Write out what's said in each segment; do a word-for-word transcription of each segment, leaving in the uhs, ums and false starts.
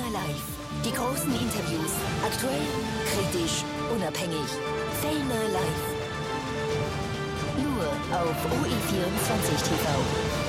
Fellner Live. Die großen Interviews. Aktuell, kritisch, unabhängig. Fellner Live. Nur auf O E vierundzwanzig T V.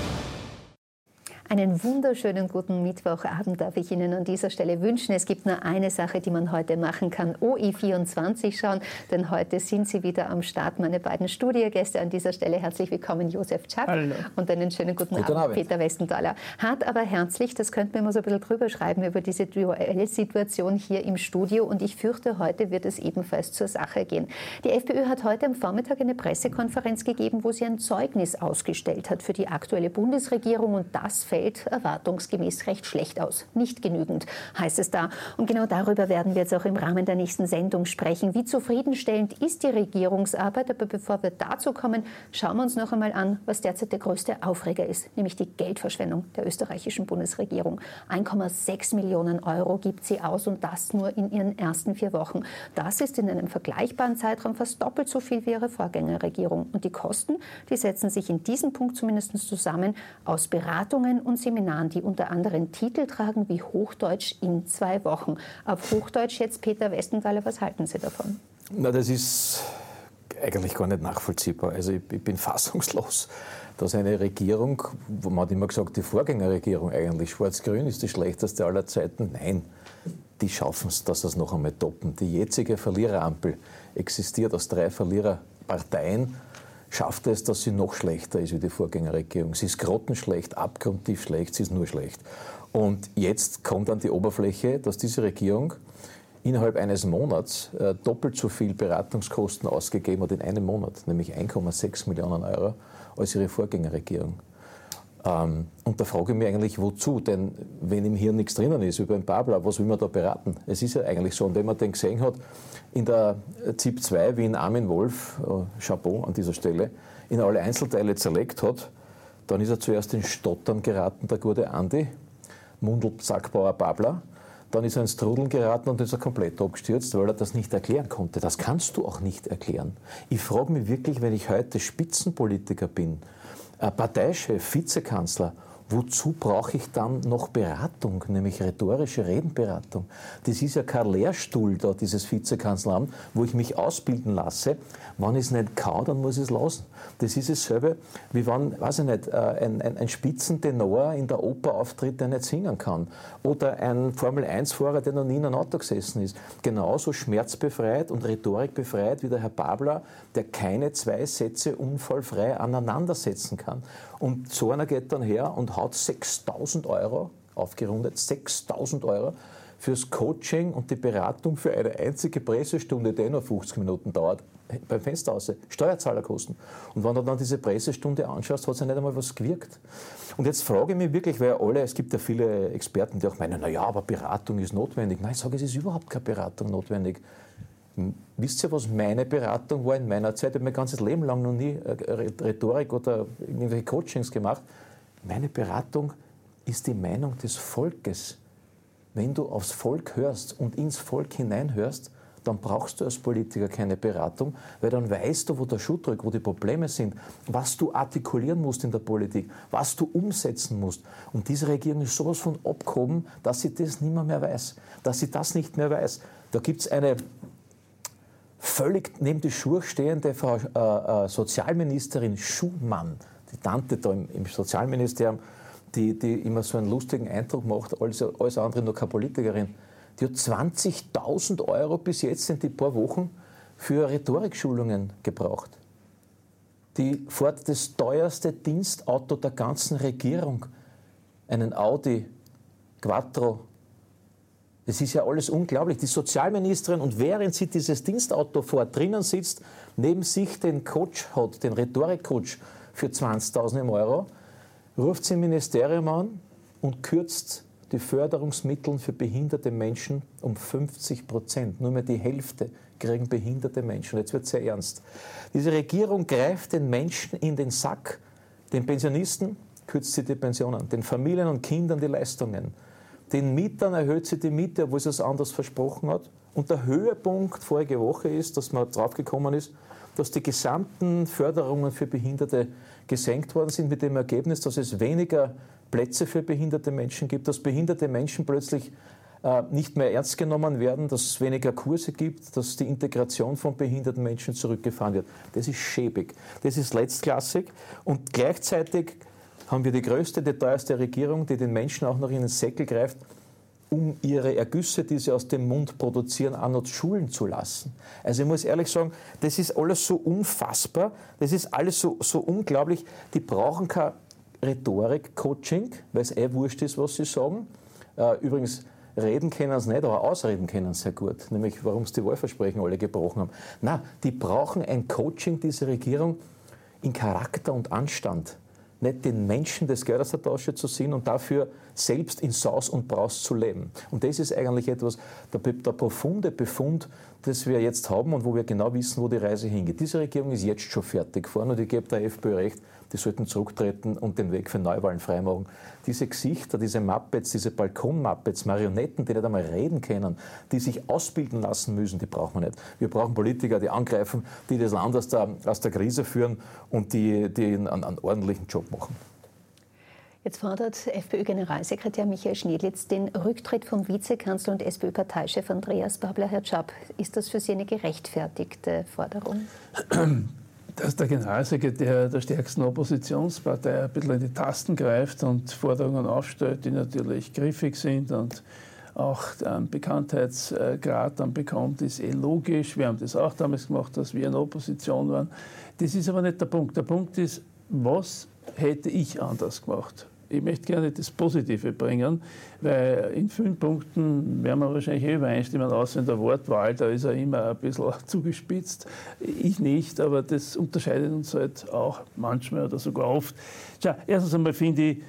Einen wunderschönen guten Mittwochabend darf ich Ihnen an dieser Stelle wünschen. Es gibt nur eine Sache, die man heute machen kann. O E vierundzwanzig schauen, denn heute sind Sie wieder am Start. Meine beiden Studiogäste an dieser Stelle. Herzlich willkommen, Josef Czak. Hallo. Und einen schönen guten, guten Abend, Abend, Peter Westenthaler. Hart, aber herzlich, das könnten wir mal so ein bisschen drüber schreiben über diese Duellsituation hier im Studio. Und ich fürchte, heute wird es ebenfalls zur Sache gehen. Die FPÖ hat heute am Vormittag eine Pressekonferenz gegeben, wo sie ein Zeugnis ausgestellt hat für die aktuelle Bundesregierung. Und das fällt erwartungsgemäß recht schlecht aus. Nicht genügend, heißt es da. Und genau darüber werden wir jetzt auch im Rahmen der nächsten Sendung sprechen. Wie zufriedenstellend ist die Regierungsarbeit? Aber bevor wir dazu kommen, schauen wir uns noch einmal an, was derzeit der größte Aufreger ist, nämlich die Geldverschwendung der österreichischen Bundesregierung. eins Komma sechs Millionen Euro gibt sie aus und das nur in ihren ersten vier Wochen. Das ist in einem vergleichbaren Zeitraum fast doppelt so viel wie ihre Vorgängerregierung. Und die Kosten, die setzen sich in diesem Punkt zumindest zusammen aus Beratungen und Seminaren, die unter anderem Titel tragen wie Hochdeutsch in zwei Wochen. Auf Hochdeutsch jetzt, Peter Westenthaler, was halten Sie davon? Na, das ist eigentlich gar nicht nachvollziehbar. Also ich, ich bin fassungslos, dass eine Regierung, wo man hat immer gesagt, die Vorgängerregierung eigentlich, Schwarz-Grün ist die schlechteste aller Zeiten. Nein, die schaffen es, dass sie es noch einmal toppen. Die jetzige Verliererampel existiert aus drei Verliererparteien, schafft es, dass sie noch schlechter ist wie die Vorgängerregierung. Sie ist grottenschlecht, abgrundtief schlecht, sie ist nur schlecht. Und jetzt kommt an die Oberfläche, dass diese Regierung innerhalb eines Monats äh, doppelt so viel Beratungskosten ausgegeben hat in einem Monat, nämlich eins Komma sechs Millionen Euro, als ihre Vorgängerregierung. Ähm, und da frage ich mich eigentlich, wozu? Denn wenn im Hirn nichts drinnen ist, wie beim Babler, was will man da beraten? Es ist ja eigentlich so, und wenn man den gesehen hat, in der Z I P zwei, wie in Armin Wolf, äh, Chapeau an dieser Stelle, in alle Einzelteile zerlegt hat, dann ist er zuerst in Stottern geraten, der gute Andi, Mundl, Sackbauer, Babler. Dann ist er ins Trudeln geraten und ist er komplett abgestürzt, weil er das nicht erklären konnte. Das kannst du auch nicht erklären. Ich frage mich wirklich, wenn ich heute Spitzenpolitiker bin, Parteichef, Vizekanzler, wozu brauche ich dann noch Beratung, nämlich rhetorische Redenberatung? Das ist ja kein Lehrstuhl da, dieses Vizekanzleramt, wo ich mich ausbilden lasse. Wenn ich es nicht kann, dann muss ich es lassen. Das ist dasselbe, wie wenn, weiß ich nicht, ein, ein, ein Spitzentenor in der Oper auftritt, der nicht singen kann. Oder ein Formel eins Fahrer, der noch nie in einem Auto gesessen ist. Genauso schmerzbefreit und rhetorikbefreit wie der Herr Babler, der keine zwei Sätze unfallfrei aneinandersetzen kann. Und so einer geht dann her und haut sechstausend Euro, aufgerundet, sechstausend Euro fürs Coaching und die Beratung für eine einzige Pressestunde, die nur fünfzig Minuten dauert, beim Fenster raus, Steuerzahlerkosten. Und wenn du dann diese Pressestunde anschaust, hat es ja nicht einmal was gewirkt. Und jetzt frage ich mich wirklich, weil alle, es gibt ja viele Experten, die auch meinen, naja, aber Beratung ist notwendig. Nein, ich sage, es ist überhaupt keine Beratung notwendig. Wisst ihr, was meine Beratung war in meiner Zeit? Ich habe mein ganzes Leben lang noch nie Rhetorik oder irgendwelche Coachings gemacht. Meine Beratung ist die Meinung des Volkes. Wenn du aufs Volk hörst und ins Volk hineinhörst, dann brauchst du als Politiker keine Beratung, weil dann weißt du, wo der Schuh drückt, wo die Probleme sind, was du artikulieren musst in der Politik, was du umsetzen musst. Und diese Regierung ist sowas von abgehoben, dass sie das nicht mehr, mehr weiß, dass sie das nicht mehr weiß. Da gibt es eine völlig neben die Schuhe stehende Frau äh, äh, Sozialministerin Schumann, die Tante da im, im Sozialministerium, die, die immer so einen lustigen Eindruck macht, alles, alles andere nur keine Politikerin. Die hat zwanzigtausend Euro bis jetzt in die paar Wochen für Rhetorikschulungen gebraucht. Die fährt das teuerste Dienstauto der ganzen Regierung, einen Audi Quattro. Das ist ja alles unglaublich. Die Sozialministerin, und während sie dieses Dienstauto fährt, drinnen sitzt, neben sich den Coach hat, den Rhetorikcoach für zwanzigtausend Euro, ruft sie im Ministerium an und kürzt die Förderungsmittel für behinderte Menschen um fünfzig Prozent. Nur mehr die Hälfte kriegen behinderte Menschen. Jetzt wird es sehr ernst. Diese Regierung greift den Menschen in den Sack. Den Pensionisten kürzt sie die Pensionen, den Familien und Kindern die Leistungen. Den Mietern erhöht sie die Miete, obwohl sie es anders versprochen hat. Und der Höhepunkt vorige Woche ist, dass man draufgekommen ist, dass die gesamten Förderungen für Behinderte gesenkt worden sind, mit dem Ergebnis, dass es weniger Plätze für behinderte Menschen gibt, dass behinderte Menschen plötzlich nicht mehr ernst genommen werden, dass es weniger Kurse gibt, dass die Integration von behinderten Menschen zurückgefahren wird. Das ist schäbig, das ist letztklassig und gleichzeitig haben wir die größte, die teuerste Regierung, die den Menschen auch noch in den Säckel greift, um ihre Ergüsse, die sie aus dem Mund produzieren, auch noch schulen zu lassen. Also ich muss ehrlich sagen, das ist alles so unfassbar, das ist alles so, so unglaublich, die brauchen kein Rhetorik-Coaching, weil es eh wurscht ist, was sie sagen. Übrigens, reden können sie nicht, aber ausreden können sie sehr gut, nämlich warum sie die Wahlversprechen alle gebrochen haben. Nein, die brauchen ein Coaching, diese Regierung, in Charakter und Anstand. Nicht den Menschen des Geld aus der Tasche zu ziehen und dafür selbst in Saus und Braus zu leben. Und das ist eigentlich etwas, der, der profunde Befund, das wir jetzt haben und wo wir genau wissen, wo die Reise hingeht. Diese Regierung ist jetzt schon fertig geworden und ich gebe der FPÖ recht, die sollten zurücktreten und den Weg für Neuwahlen freimachen. Diese Gesichter, diese Muppets, diese Balkon-Muppets, Marionetten, die nicht einmal reden können, die sich ausbilden lassen müssen, die brauchen wir nicht. Wir brauchen Politiker, die angreifen, die das Land aus der, aus der Krise führen und die, die einen, einen ordentlichen Job machen. Jetzt fordert FPÖ-Generalsekretär Michael Schnedlitz den Rücktritt vom Vizekanzler und SPÖ-Parteichef Andreas Babler. Herr Czap, ist das für Sie eine gerechtfertigte Forderung? Dass der Generalsekretär der stärksten Oppositionspartei ein bisschen in die Tasten greift und Forderungen aufstellt, die natürlich griffig sind und auch einen Bekanntheitsgrad dann bekommt, ist eh logisch. Wir haben das auch damals gemacht, dass wir in Opposition waren. Das ist aber nicht der Punkt. Der Punkt ist, was hätte ich anders gemacht? Ich möchte gerne das Positive bringen, weil in vielen Punkten werden wir wahrscheinlich übereinstimmen, außer in der Wortwahl, da ist er immer ein bisschen zugespitzt. Ich nicht, aber das unterscheidet uns halt auch manchmal oder sogar oft. Tja, erstens einmal finde ich,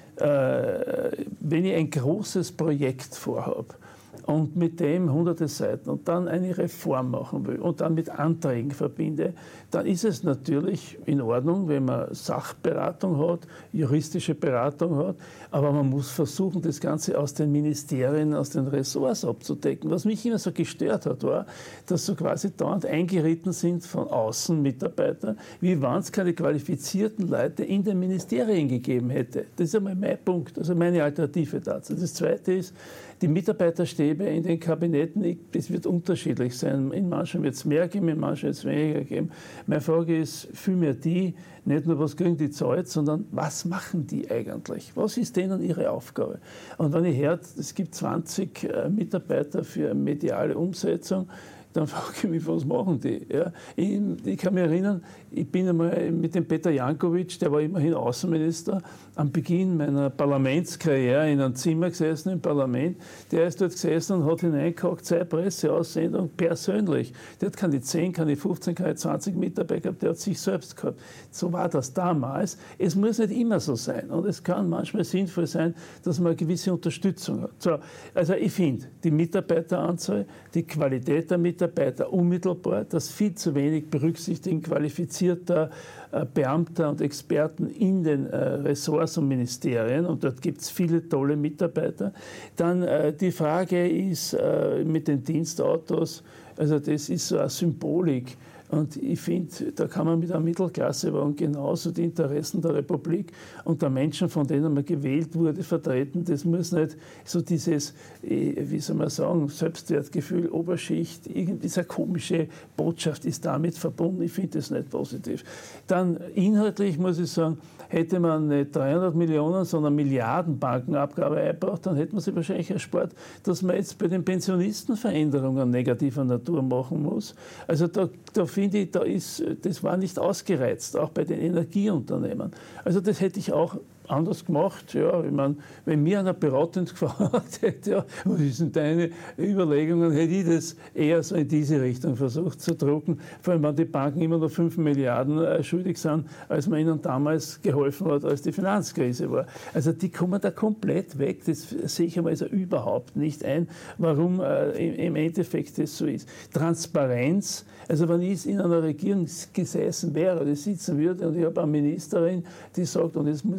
äh, wenn ich ein großes Projekt vorhabe, und mit dem hunderte Seiten und dann eine Reform machen will und dann mit Anträgen verbinde, dann ist es natürlich in Ordnung, wenn man Sachberatung hat, juristische Beratung hat, aber man muss versuchen, das Ganze aus den Ministerien, aus den Ressorts abzudecken. Was mich immer so gestört hat, war, dass so quasi dauernd eingeritten sind von außen Mitarbeiter, wie wenn es keine qualifizierten Leute in den Ministerien gegeben hätte. Das ist einmal mein Punkt, also meine Alternative dazu. Das Zweite ist, die Mitarbeiterstäbe in den Kabinetten, das wird unterschiedlich sein. In manchen wird es mehr geben, in manchen wird es weniger geben. Meine Frage ist vielmehr die, nicht nur, was kriegen die zahlt, sondern was machen die eigentlich? Was ist denen ihre Aufgabe? Und wenn ich höre, es gibt zwanzig Mitarbeiter für mediale Umsetzung, dann frage ich mich, was machen die? Ja, ich, ich kann mich erinnern, ich bin einmal mit dem Peter Jankovic, der war immerhin Außenminister, am Beginn meiner Parlamentskarriere in einem Zimmer gesessen im Parlament. Der ist dort gesessen und hat hineingehakt, seine Presseaussendung persönlich. Der hat keine zehn, keine fünfzehn, keine zwanzig Mitarbeiter gehabt, der hat sich selbst gehabt. So war das damals. Es muss nicht immer so sein. Und es kann manchmal sinnvoll sein, dass man eine gewisse Unterstützung hat. So, also ich finde, die Mitarbeiteranzahl, die Qualität der Mitarbeiter, Mitarbeiter unmittelbar, das viel zu wenig berücksichtigen qualifizierter äh, Beamter und Experten in den äh, Ressorts und Ministerien, und dort gibt es viele tolle Mitarbeiter. Dann äh, die Frage ist äh, mit den Dienstautos, also das ist so eine Symbolik. Und ich finde, da kann man mit einer Mittelklassewagen genauso die Interessen der Republik und der Menschen, von denen man gewählt wurde, vertreten. Das muss nicht so dieses, wie soll man sagen, Selbstwertgefühl, Oberschicht, irgendwie diese komische Botschaft ist damit verbunden. Ich finde das nicht positiv. Dann inhaltlich muss ich sagen, hätte man nicht dreihundert Millionen, sondern Milliarden Bankenabgabe eingebracht, dann hätte man sich wahrscheinlich erspart, dass man jetzt bei den Pensionisten Veränderungen negativer Natur machen muss. Also da, da finde ich, da ist, das war nicht ausgereizt, auch bei den Energieunternehmen. Also das hätte ich auch anders gemacht. Ja, ich meine, wenn mir einer beratend gefragt hätte, ja, was ist denn deine Überlegungen, hätte ich das eher so in diese Richtung versucht zu drucken, vor allem wenn die Banken immer noch fünf Milliarden äh, schuldig sind, als man ihnen damals geholfen hat, als die Finanzkrise war. Also die kommen da komplett weg, das sehe ich aber also überhaupt nicht ein, warum äh, im, im Endeffekt das so ist. Transparenz, also wenn ich in einer Regierung gesessen wäre oder sitzen würde und ich habe eine Ministerin, die sagt, und jetzt muss ich da irgendwie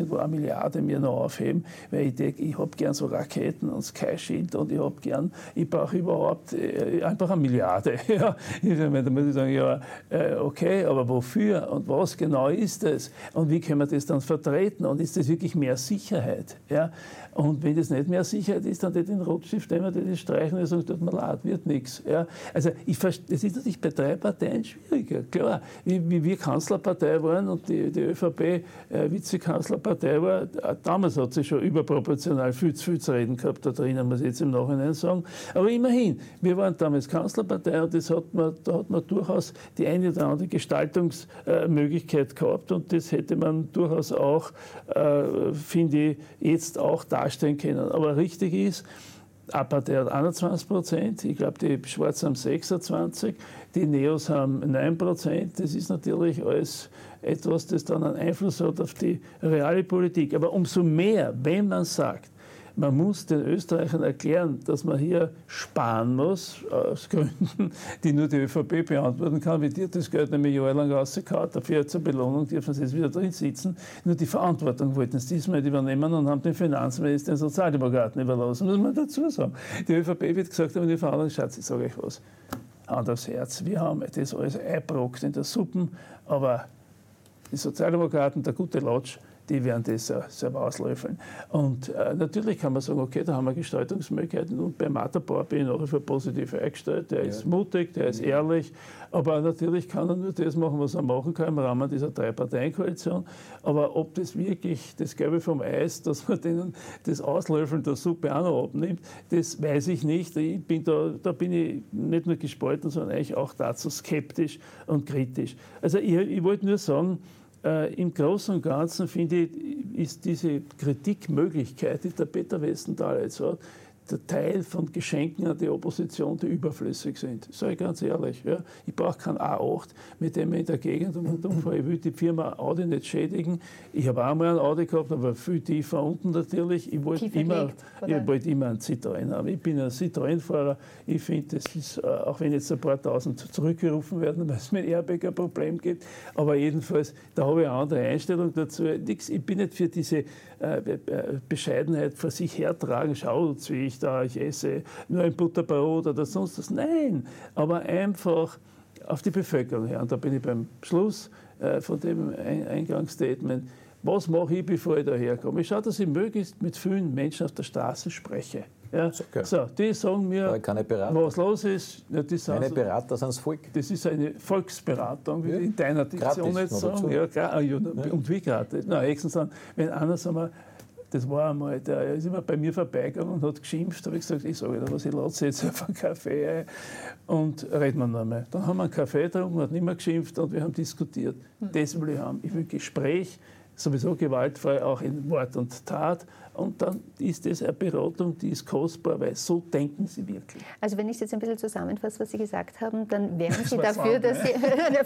irgendwo eine Milliarde mir noch aufheben, weil ich denke, ich habe gern so Raketen und Sky Shield und ich habe gern, ich brauche überhaupt äh, einfach eine Milliarde. Ja, da muss ich sagen, ja, äh, okay, aber wofür und was genau ist das? Und wie können wir das dann vertreten? Und ist das wirklich mehr Sicherheit? Ja? Und wenn das nicht mehr Sicherheit ist, dann den Rotstift nehmen, den streichen und sagen, tut mir leid, wird nichts. Ja? Also ich, das ist natürlich bei drei Parteien schwieriger. Klar, wie, wie wir Kanzlerpartei waren und die, die ÖVP äh, Vizekanzlerpartei war, damals hat sie schon überproportional viel zu viel zu reden gehabt da drinnen, muss ich jetzt im Nachhinein sagen. Aber immerhin, wir waren damals Kanzlerpartei und das hat man, da hat man durchaus die eine oder andere Gestaltungsmöglichkeit äh, gehabt und das hätte man durchaus auch, äh, finde ich, jetzt auch darstellen können. Aber richtig ist, Apartheid hat einundzwanzig Prozent, ich glaube, die Schwarzen haben sechsundzwanzig, die Neos haben neun Prozent. Das ist natürlich alles etwas, das dann einen Einfluss hat auf die reale Politik. Aber umso mehr, wenn man sagt, man muss den Österreichern erklären, dass man hier sparen muss, aus Gründen, die nur die ÖVP beantworten kann, wie die hat das Geld nämlich jahrelang rausgehauen, dafür zur Belohnung dürfen sie jetzt wieder drin sitzen. Nur die Verantwortung wollten sie diesmal übernehmen und haben den Finanzminister den Sozialdemokraten überlassen, muss man dazu sagen. Die ÖVP wird gesagt haben, die Verhandlung, Schatz, ich sage euch was, Hand aufs Herz, wir haben das alles eingebrockt in der Suppe, aber die Sozialdemokraten, der gute Lodge, die werden das selber auslöffeln. Und äh, natürlich kann man sagen, okay, da haben wir Gestaltungsmöglichkeiten. Und bei Matterbauer bin ich nach wie vor positiv eingestellt. Der ja. ist mutig, der ist ehrlich. Aber natürlich kann er nur das machen, was er machen kann im Rahmen dieser Drei-Parteien-Koalition. Aber ob das wirklich das Gelbe vom Eis, dass man denen das Auslöffeln der Suppe auch noch abnimmt, das weiß ich nicht. Ich bin da, da bin ich nicht nur gespalten, sondern eigentlich auch dazu skeptisch und kritisch. Also ich, ich wollte nur sagen, Äh, im Großen und Ganzen, finde ich, ist diese Kritikmöglichkeit, die der Peter Westenthaler jetzt hat, der Teil von Geschenken an die Opposition, die überflüssig sind. Sage ich ganz ehrlich. Ja. Ich brauche keinen A acht, mit dem ich in der Gegend um und um fahre. Ich will die Firma Audi nicht schädigen. Ich habe auch mal einen Audi gehabt, aber viel tiefer unten natürlich. Ich wollte immer, ich wollte immer einen Citroën haben. Ich bin ein Citroën-Fahrer. Ich finde, das ist, auch wenn jetzt ein paar tausend zurückgerufen werden, weil es mit Airbag ein Problem gibt, aber jedenfalls, da habe ich eine andere Einstellung dazu. Ich bin nicht für diese äh, Bescheidenheit vor sich hertragen. Schaut, wie ich da, ich esse nur ein Butterbrot oder sonst was. Nein, aber einfach auf die Bevölkerung her. Und da bin ich beim Schluss äh, von dem Eingangsstatement. Was mache ich, bevor ich daherkomme? Ich schaue, dass ich möglichst mit vielen Menschen auf der Straße spreche. Ja? Okay. So, die sagen mir, was los ist. Ja, die sagen Meine Berater sind das Volk. Das ist eine Volksberatung, wie ja. in deiner Diktion jetzt sagen. Ja, klar, ja, und wie gratis? Na, höchstens dann, wenn einer sagen wir, das war einmal, der ist immer bei mir vorbeigegangen und hat geschimpft. Da habe ich gesagt, ich sage dir was, ich lade jetzt auf einen Kaffee ein und reden wir noch einmal. Dann haben wir einen Kaffee getrunken, hat nicht mehr geschimpft und wir haben diskutiert. Mhm. Das will ich haben. Ich will Gespräch, sowieso gewaltfrei, auch in Wort und Tat. Und dann ist das eine Beratung, die ist kostbar, weil so denken Sie wirklich. Also wenn ich jetzt ein bisschen zusammenfasse, was Sie gesagt haben, dann wären Sie das dafür, dass Sie,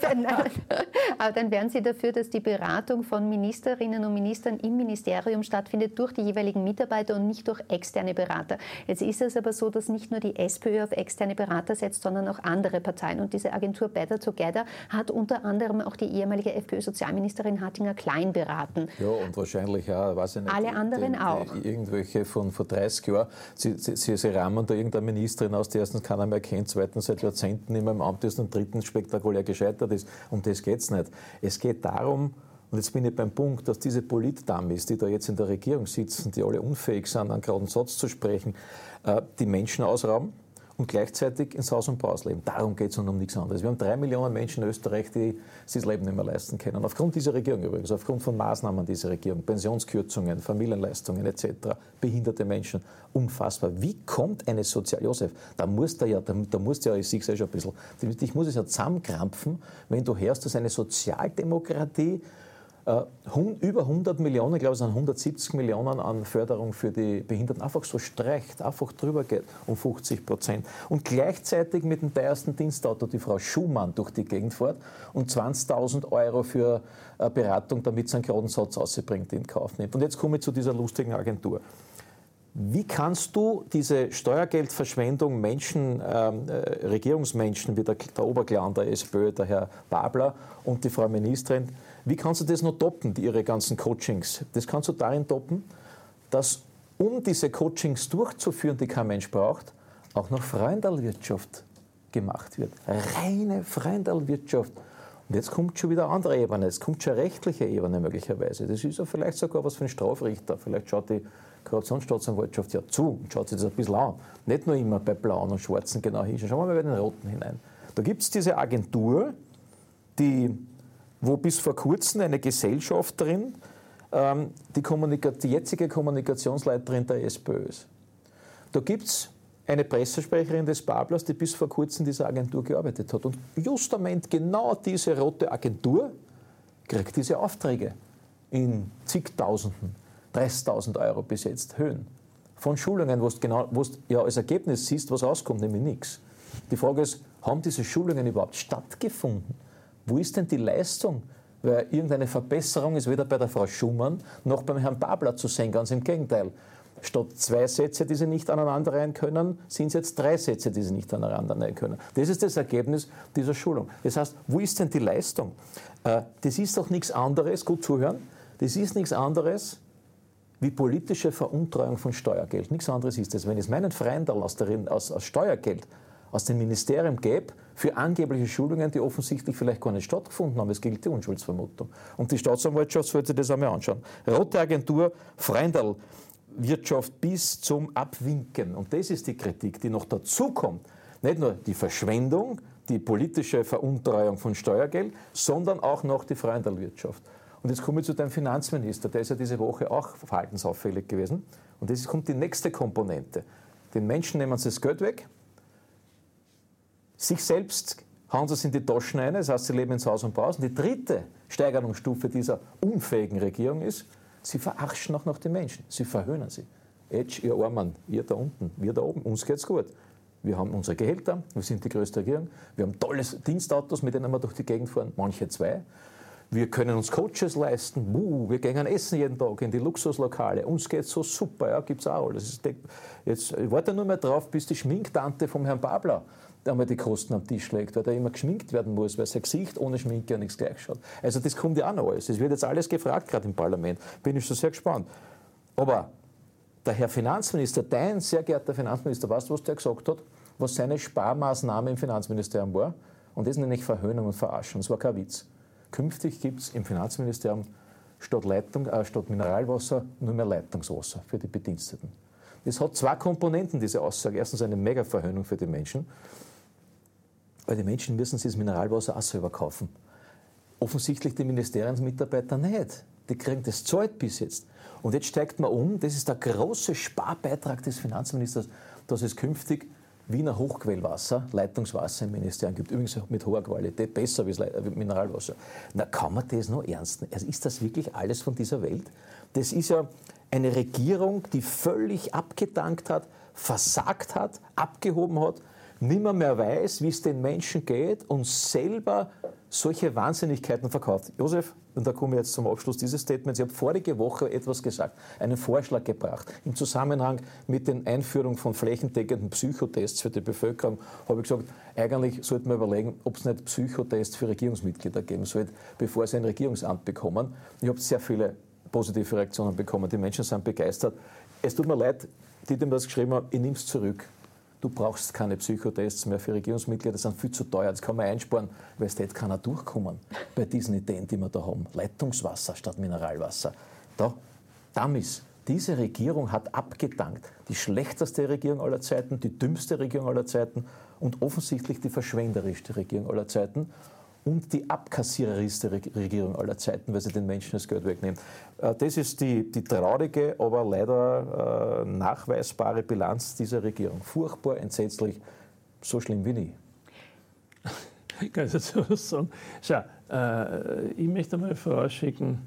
aber dann wären Sie dafür, dass die Beratung von Ministerinnen und Ministern im Ministerium stattfindet durch die jeweiligen Mitarbeiter und nicht durch externe Berater. Jetzt ist es aber so, dass nicht nur die SPÖ auf externe Berater setzt, sondern auch andere Parteien. Und diese Agentur Better Together hat unter anderem auch die ehemalige FPÖ-Sozialministerin Hartinger-Klein beraten. Ja, und wahrscheinlich auch, weiß ich nicht. Alle anderen die, die, auch. Irgendwelche von vor dreißig Jahren, sie, sie, sie rahmen da irgendeine Ministerin aus, die erstens keiner mehr kennt, zweitens seit Jahrzehnten nicht mehr im Amt ist und drittens spektakulär gescheitert ist. Um das geht es nicht. Es geht darum, und jetzt bin ich beim Punkt, dass diese Politdummies, die da jetzt in der Regierung sitzen, die alle unfähig sind, einen geraden Satz zu sprechen, die Menschen ausrauben und gleichzeitig ins Haus und Braus leben. Darum geht es und um nichts anderes. Wir haben drei Millionen Menschen in Österreich, die sich das Leben nicht mehr leisten können. Aufgrund dieser Regierung übrigens, aufgrund von Maßnahmen dieser Regierung, Pensionskürzungen, Familienleistungen et cetera, behinderte Menschen, unfassbar. Wie kommt eine Sozial... Josef, da musst du ja, da, da musst du ja, ich sehe es ja schon ein bisschen, ich muss es ja zusammenkrampfen, wenn du hörst, dass eine Sozialdemokratie Uh, über hundert Millionen, ich glaube es sind hundertsiebzig Millionen an Förderung für die Behinderten, einfach so streicht, einfach drüber geht, um fünfzig Prozent. Und gleichzeitig mit dem teuersten Dienstauto die Frau Schumann durch die Gegend fährt und zwanzigtausend Euro für uh, Beratung, damit sie einen geraden Satz rausbringt, in Kauf nimmt. Und jetzt komme ich zu dieser lustigen Agentur. Wie kannst du diese Steuergeldverschwendung Menschen, ähm, äh, Regierungsmenschen wie der, der Oberclan der SPÖ, der Herr Babler und die Frau Ministerin, wie kannst du das noch toppen, die, ihre ganzen Coachings? Das kannst du darin toppen, dass um diese Coachings durchzuführen, die kein Mensch braucht, auch noch Freundelwirtschaft gemacht wird. Reine Freundelwirtschaft. Und jetzt kommt schon wieder eine andere Ebene, jetzt kommt schon eine rechtliche Ebene möglicherweise. Das ist ja vielleicht sogar was für einen Strafrichter. Vielleicht schaut die Korruptionsstaatsanwaltschaft ja zu und schaut sich das ein bisschen an. Nicht nur immer bei Blauen und Schwarzen genau hinschauen. Schauen wir mal bei den Roten hinein. Da gibt es diese Agentur, die, wo bis vor kurzem eine Gesellschafterin, ähm, die, die jetzige Kommunikationsleiterin der SPÖ ist. Da gibt es eine Pressesprecherin des Bablers, die bis vor kurzem in dieser Agentur gearbeitet hat. Und justament genau diese rote Agentur kriegt diese Aufträge in zigtausenden, dreißigtausend Euro bis jetzt Höhen. Von Schulungen, wo du genau, wo du ja als Ergebnis siehst, was rauskommt, nämlich nichts. Die Frage ist, haben diese Schulungen überhaupt stattgefunden? Wo ist denn die Leistung? Weil irgendeine Verbesserung ist weder bei der Frau Schumann noch beim Herrn Babler zu sehen, ganz im Gegenteil. Statt zwei Sätze, die sie nicht aneinanderreihen können, sind es jetzt drei Sätze, die sie nicht aneinanderreihen können. Das ist das Ergebnis dieser Schulung. Das heißt, wo ist denn die Leistung? Das ist doch nichts anderes, gut zuhören, das ist nichts anderes wie politische Veruntreuung von Steuergeld. Nichts anderes ist das. Wenn es meinen Freundal aus, aus, aus Steuergeld aus dem Ministerium gäbe, für angebliche Schulungen, die offensichtlich vielleicht gar nicht stattgefunden haben, es gilt die Unschuldsvermutung. Und die Staatsanwaltschaft sollte das einmal anschauen. Rote Agentur, Freundal, Wirtschaft bis zum Abwinken. Und das ist die Kritik, die noch dazu kommt. Nicht nur die Verschwendung, die politische Veruntreuung von Steuergeld, sondern auch noch die Freundalwirtschaft. Und jetzt komme ich zu deinem Finanzminister, der ist ja diese Woche auch verhaltensauffällig gewesen. Und jetzt kommt die nächste Komponente. Den Menschen nehmen sie das Geld weg, sich selbst hauen sie es in die Taschen rein, das heißt, sie leben ins Haus und Haus. Und die dritte Steigerungsstufe dieser unfähigen Regierung ist, sie verarschen auch noch die Menschen, sie verhöhnen sie. Jetzt, ihr Armen, ihr da unten, wir da oben, uns geht's gut. Wir haben unsere Gehälter, wir sind die größte Regierung, wir haben tolles Dienstautos, mit denen wir durch die Gegend fahren, manche zwei. Wir können uns Coaches leisten, uh, wir gehen essen jeden Tag in die Luxuslokale, uns geht's so super, ja, gibt's auch alles. Jetzt ich warte nur mehr drauf, bis die Schminktante vom Herrn Babler einmal die Kosten am Tisch legt, weil der immer geschminkt werden muss, weil sein Gesicht ohne Schminke ja nichts gleich schaut. Also das kommt ja auch noch alles. Das wird jetzt alles gefragt, gerade im Parlament. Bin ich schon sehr gespannt. Aber der Herr Finanzminister, dein sehr geehrter Finanzminister, weißt du, was der gesagt hat, was seine Sparmaßnahme im Finanzministerium war? Und das nenne ich Verhöhnung und Verarschen. Das war kein Witz. Künftig gibt es im Finanzministerium statt, Leitung, äh, statt Mineralwasser nur mehr Leitungswasser für die Bediensteten. Das hat zwei Komponenten, diese Aussage. Erstens eine Mega-Verhöhnung für die Menschen, weil die Menschen müssen sich das Mineralwasser auch selber kaufen. Offensichtlich die Ministeriumsmitarbeiter nicht. Die kriegen das zahlt bis jetzt. Und jetzt steigt man um, das ist der große Sparbeitrag des Finanzministers, dass es künftig Wiener Hochquellwasser, Leitungswasser im Ministerium gibt, übrigens mit hoher Qualität, besser wie Mineralwasser. Na, kann man das noch ernst nehmen? Also ist das wirklich alles von dieser Welt? Das ist ja eine Regierung, die völlig abgedankt hat, versagt hat, abgehoben hat, nimmer mehr weiß, wie es den Menschen geht und selber solche Wahnsinnigkeiten verkauft. Josef, und da komme ich jetzt zum Abschluss dieses Statements, ich habe vorige Woche etwas gesagt, einen Vorschlag gebracht. Im Zusammenhang mit der Einführung von flächendeckenden Psychotests für die Bevölkerung habe ich gesagt, eigentlich sollte man überlegen, ob es nicht Psychotests für Regierungsmitglieder geben sollte, bevor sie ein Regierungsamt bekommen. Ich habe sehr viele positive Reaktionen bekommen, die Menschen sind begeistert. Es tut mir leid, die, die mir das geschrieben haben, ich nehme es zurück. Du brauchst keine Psychotests mehr für Regierungsmitglieder, die sind viel zu teuer, das kann man einsparen, weil es hätte keiner durchkommen bei diesen Ideen, die wir da haben. Leitungswasser statt Mineralwasser. Da, Damis, diese Regierung hat abgedankt. Die schlechteste Regierung aller Zeiten, die dümmste Regierung aller Zeiten und offensichtlich die verschwenderischste Regierung aller Zeiten und die abkassiererischste Regierung aller Zeiten, weil sie den Menschen das Geld wegnehmen. Das ist die, die traurige, aber leider äh, nachweisbare Bilanz dieser Regierung. Furchtbar, entsetzlich, so schlimm wie nie. Ich kann dazu was sagen. Schau, äh, ich möchte mal vorausschicken,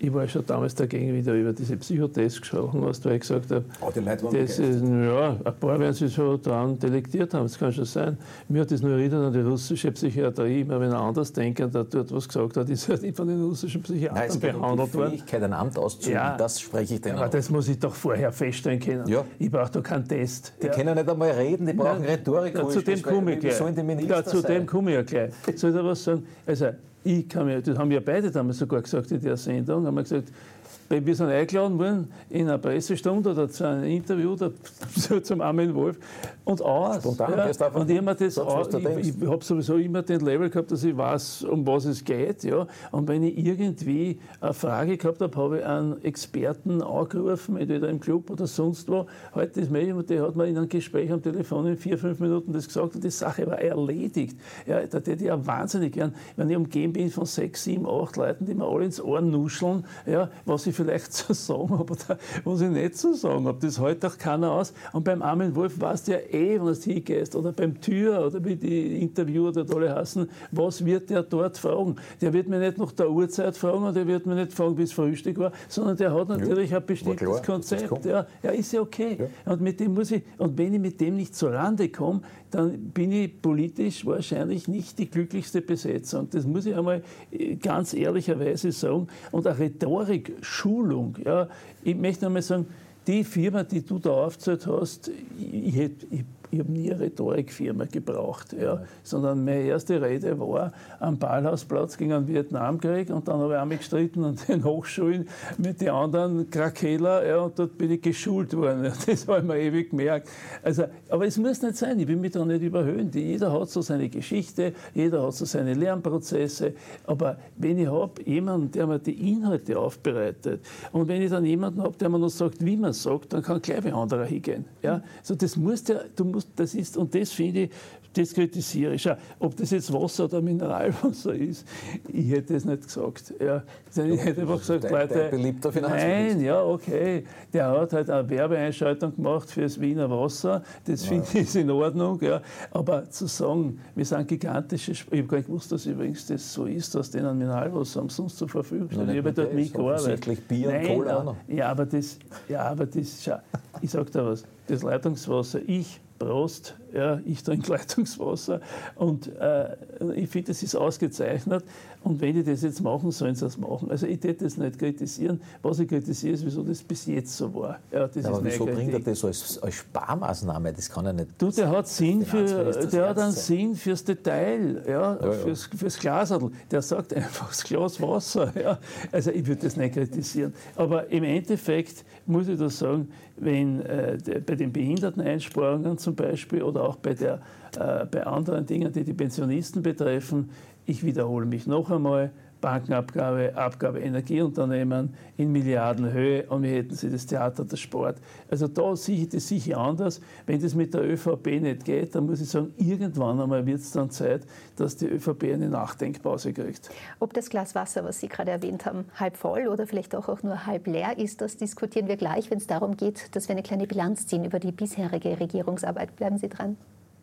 Ich war schon damals dagegen, wieder über diese Psychotests gesprochen hast, weil ich gesagt habe, oh, die Leute waren das ist, ja, ein paar werden sich so daran delektiert haben, das kann schon sein. Mir hat das nur erinnert an die russische Psychiatrie, immer wenn ein anders Denker da dort was gesagt hat, ist halt nicht von den russischen Psychiatern Nein, es geht behandelt um die Fähigkeit, ein Amt auszuüben, ja, das spreche ich denen aber auf. das muss ich doch vorher feststellen können. Ja. Ich brauche doch keinen Test. Die ja. können nicht einmal reden, die brauchen Nein, Rhetorik. Ja, zu dem komme ich gleich. Sollen die Minister ja, zu sein? dem komme ich ja gleich. Soll ich da was sagen? Also, ich kann mir, das haben wir beide damals sogar gesagt in der Sendung, haben wir gesagt, wir sind eingeladen worden in einer Pressestunde oder zu einem Interview da, zum Armin Wolf und aus. Spontan, ja, und ich habe das auch, was ich, ich habe sowieso immer den Level gehabt, dass ich weiß, um was es geht. Ja. Und wenn ich irgendwie eine Frage gehabt habe, habe ich einen Experten angerufen, entweder im Club oder sonst wo. Heute das Medium, der hat mir in einem Gespräch am Telefon in vier, fünf Minuten das gesagt und die Sache war erledigt. Ja, da hätte ich ja wahnsinnig gern, wenn ich umgeben bin von sechs, sieben, acht Leuten, die mir alle ins Ohr nuscheln, ja, was ich vielleicht zu sagen habe oder was ich nicht zu sagen habe. Das hält auch keiner aus. Und beim Armin Wolf weißt du ja eh, wenn du hingehst, oder beim Tür, oder wie die Interviewer dort alle heißen, was wird der dort fragen? Der wird mir nicht nach der Uhrzeit fragen und der wird mir nicht fragen, wie es Frühstück war, sondern der hat natürlich ja, ein bestimmtes klar, Konzept. Ja, ja, ist ja okay. Ja. Und, mit dem muss ich, und wenn ich mit dem nicht zur Rande komme, dann bin ich politisch wahrscheinlich nicht die glücklichste Besetzung. Das muss ich einmal ganz ehrlicherweise sagen. Und eine Rhetorik-Schulung, ja, ich möchte einmal sagen, die Firma, die du da aufgezählt hast, ich, ich, ich, ich habe nie eine Rhetorikfirma gebraucht, ja, ja. sondern meine erste Rede war am Ballhausplatz gegen einen Vietnamkrieg und dann habe ich auch mich gestritten an den Hochschulen mit den anderen Krakeler, ja, und dort bin ich geschult worden. Ja, das habe ich mir ewig gemerkt. Also, aber es muss nicht sein, ich will mich da nicht überhöhen. Jeder hat so seine Geschichte, jeder hat so seine Lernprozesse, aber wenn ich habe jemanden, der mir die Inhalte aufbereitet und wenn ich dann jemanden habe, der mir noch sagt, wie man sagt, dann kann gleich ein anderer hingehen. Ja? Also das muss der, du musst, das ist, und das finde ich, das kritisiere ich. Schau, ob das jetzt Wasser oder Mineralwasser ist, ich hätte das nicht gesagt. Ja, ich hätte einfach gesagt, dein, Leute, dein beliebter Finanzminister. Nein, ja, okay, der hat halt eine Werbeeinschaltung gemacht für das Wiener Wasser, das finde ich ist in Ordnung, ja. Aber zu sagen, wir sind gigantische, Sp ich habe gar nicht gewusst, dass übrigens das so ist, dass denen Mineralwasser umsonst zur Verfügung steht. Ich habe dort mitgearbeitet. Bier und Nein, Cola auch noch. Ja, aber das, ja, aber das, schau, ich sage da was, das Leitungswasser, ich Prost, ja, ich trinke Leitungswasser und äh, ich finde, das ist ausgezeichnet und wenn die das jetzt machen, sollen sie das machen. Also ich täte das nicht kritisieren. Was ich kritisiere, ist, wieso das bis jetzt so war. Ja, das ja, ist aber wieso Kritik. bringt er das als, als Sparmaßnahme? Das kann er nicht. Du, der hat Sinn für, der hat einen sein. Sinn fürs Detail, ja, ja, fürs, fürs Glasadl. Der sagt einfach das Glas Wasser. Ja. Also ich würde das nicht kritisieren. Aber im Endeffekt muss ich da sagen, wenn äh, der, bei den Behinderteneinsparungen zum Beispiel oder auch bei, der, äh, bei anderen Dingen, die die Pensionisten betreffen, ich wiederhole mich noch einmal, Bankenabgabe, Abgabe Energieunternehmen in Milliardenhöhe und wir hätten sie das Theater, das Sport. Also da sehe ich das sicher anders. Wenn das mit der ÖVP nicht geht, dann muss ich sagen, irgendwann einmal wird es dann Zeit, dass die ÖVP eine Nachdenkpause kriegt. Ob das Glas Wasser, was Sie gerade erwähnt haben, halb voll oder vielleicht auch, auch nur halb leer ist, das diskutieren wir gleich, wenn es darum geht, dass wir eine kleine Bilanz ziehen über die bisherige Regierungsarbeit. Bleiben Sie dran.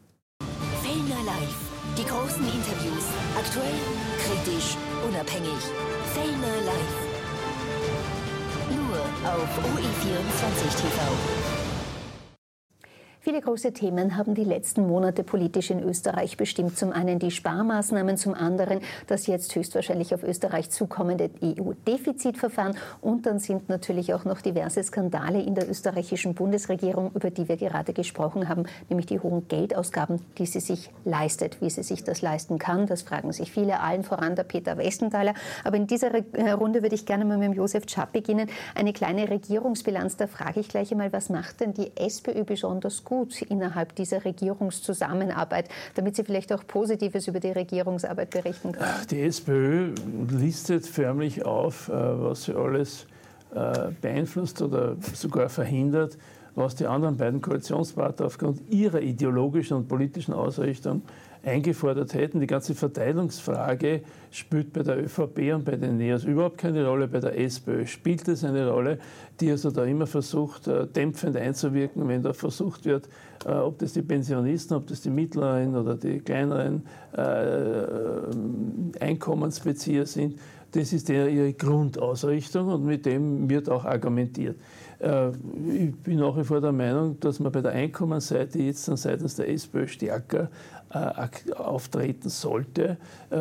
Fellner Live. Die großen Interviews. Aktuell, kritisch, unabhängig. Fellner Live. Nur auf O E vierundzwanzig T V. Viele große Themen haben die letzten Monate politisch in Österreich bestimmt. Zum einen die Sparmaßnahmen, zum anderen das jetzt höchstwahrscheinlich auf Österreich zukommende E U-Defizitverfahren. Und dann sind natürlich auch noch diverse Skandale in der österreichischen Bundesregierung, über die wir gerade gesprochen haben, nämlich die hohen Geldausgaben, die sie sich leistet. Wie sie sich das leisten kann, das fragen sich viele, allen voran der Peter Westenthaler. Aber in dieser Runde würde ich gerne mal mit dem Josef Tschapp beginnen. Eine kleine Regierungsbilanz, da frage ich gleich einmal, was macht denn die SPÖ besonders gut innerhalb dieser Regierungszusammenarbeit, damit Sie vielleicht auch Positives über die Regierungsarbeit berichten können? Die SPÖ listet förmlich auf, was sie alles beeinflusst oder sogar verhindert, was die anderen beiden Koalitionspartner aufgrund ihrer ideologischen und politischen Ausrichtung eingefordert hätten. Die ganze Verteilungsfrage spielt bei der ÖVP und bei den Neos überhaupt keine Rolle. Bei der SPÖ spielt es eine Rolle, die also da immer versucht, dämpfend einzuwirken, wenn da versucht wird, ob das die Pensionisten, ob das die mittleren oder die kleineren äh, Einkommensbezieher sind, Das ist ihre Grundausrichtung und mit dem wird auch argumentiert. Ich bin nach wie vor der Meinung, dass man bei der Einkommensseite jetzt dann seitens der SPÖ stärker auftreten sollte,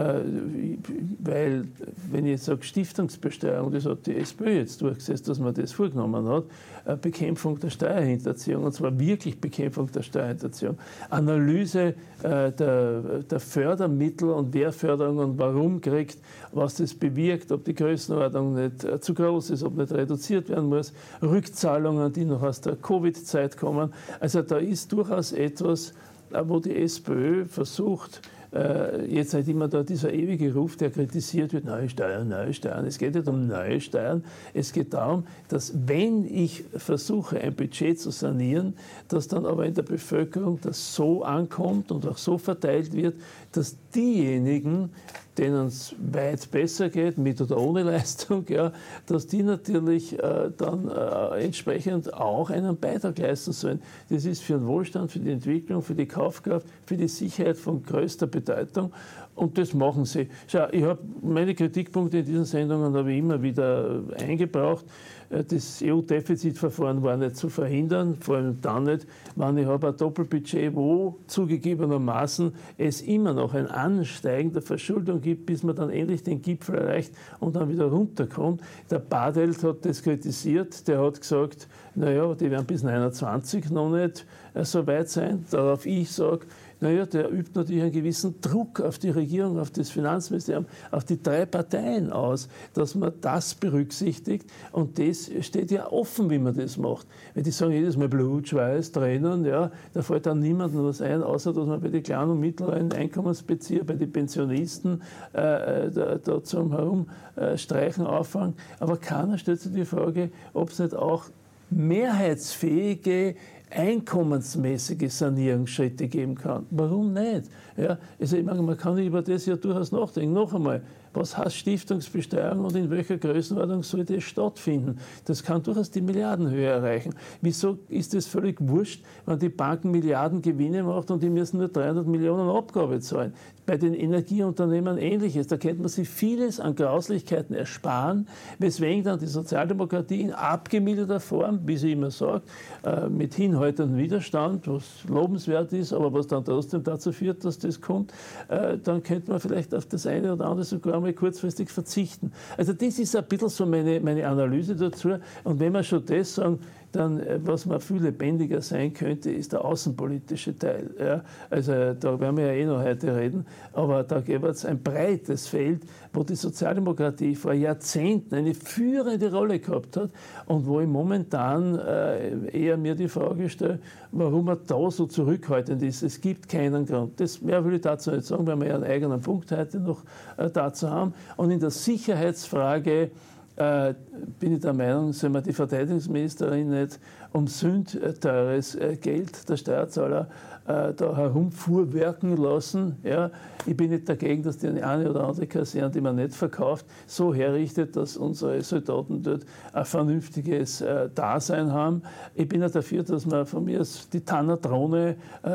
weil, wenn ich jetzt sage Stiftungsbesteuerung, das hat die SPÖ jetzt durchgesetzt, dass man das vorgenommen hat, Bekämpfung der Steuerhinterziehung, und zwar wirklich Bekämpfung der Steuerhinterziehung, Analyse der, der Fördermittel und wer Förderung und warum kriegt, was das bewirkt, ob die Größenordnung nicht zu groß ist, ob nicht reduziert werden muss, Rückzahlungen, die noch aus der Covid-Zeit kommen. Also da ist durchaus etwas, wo die SPÖ versucht, jetzt halt immer da dieser ewige Ruf, der kritisiert wird, neue Steuern, neue Steuern. Es geht nicht um neue Steuern, es geht darum, dass wenn ich versuche, ein Budget zu sanieren, dass dann aber in der Bevölkerung das so ankommt und auch so verteilt wird, dass diejenigen, denen es weit besser geht, mit oder ohne Leistung, ja, dass die natürlich äh, dann äh, entsprechend auch einen Beitrag leisten sollen. Das ist für den Wohlstand, für die Entwicklung, für die Kaufkraft, für die Sicherheit von größter Bedeutung. Und das machen sie. Schau, ich habe meine Kritikpunkte in diesen Sendungen habe ich immer wieder eingebracht. Das E U-Defizitverfahren war nicht zu verhindern, vor allem dann nicht, wenn ich habe ein Doppelbudget, wo zugegebenermaßen es immer noch ein Ansteigen der Verschuldung gibt, bis man dann endlich den Gipfel erreicht und dann wieder runterkommt. Der Bartelt hat das kritisiert, der hat gesagt, naja, die werden bis neunundzwanzig noch nicht so weit sein. Darauf ich sage, naja, der übt natürlich einen gewissen Druck auf die Regierung, auf das Finanzministerium, auf die drei Parteien aus, dass man das berücksichtigt. Und das steht ja offen, wie man das macht. Wenn die sagen jedes Mal Blut, Schweiß, Tränen, ja, da fällt dann niemandem was ein, außer dass man bei den kleinen und mittleren Einkommensbezieher, bei den Pensionisten äh, da, da zum Herumstreichen auffangen. Aber keiner stellt sich die Frage, ob es nicht auch mehrheitsfähige einkommensmäßige Sanierungsschritte geben kann. Warum nicht? Ja, also ich meine, man kann über das ja durchaus nachdenken. Noch einmal, was heißt Stiftungsbesteuerung und in welcher Größenordnung soll das stattfinden? Das kann durchaus die Milliardenhöhe erreichen. Wieso ist es völlig wurscht, wenn die Banken Milliarden Gewinne macht und die müssen nur dreihundert Millionen Abgabe zahlen? Bei den Energieunternehmen Ähnliches. Da könnte man sich vieles an Grauslichkeiten ersparen, weswegen dann die Sozialdemokratie in abgemilderter Form, wie sie immer sagt, mit hinhaltendem Widerstand, was lobenswert ist, aber was dann trotzdem dazu führt, dass das kommt, dann könnte man vielleicht auf das eine oder andere sogar einmal kurzfristig verzichten. Also das ist ein bisschen so meine, meine Analyse dazu. Und wenn wir schon das sagen, dann, was man viel lebendiger sein könnte, ist der außenpolitische Teil. Ja? Also da werden wir ja eh noch heute reden, aber da gibt es ein breites Feld, wo die Sozialdemokratie vor Jahrzehnten eine führende Rolle gehabt hat und wo ich momentan äh, eher mir die Frage stelle, warum man da so zurückhaltend ist. Es gibt keinen Grund. Das mehr will ich dazu nicht sagen, weil wir ja einen eigenen Punkt heute noch äh, dazu haben. Und in der Sicherheitsfrage Äh, bin ich der Meinung, soll man die Verteidigungsministerin nicht um sündteures äh, Geld der Steuerzahler äh, da herumfuhrwerken lassen. Ja? Ich bin nicht dagegen, dass die eine oder andere Kaserne, die man nicht verkauft, so herrichtet, dass unsere Soldaten dort ein vernünftiges äh, Dasein haben. Ich bin ja dafür, dass wir von mir aus die Tanner-Drohne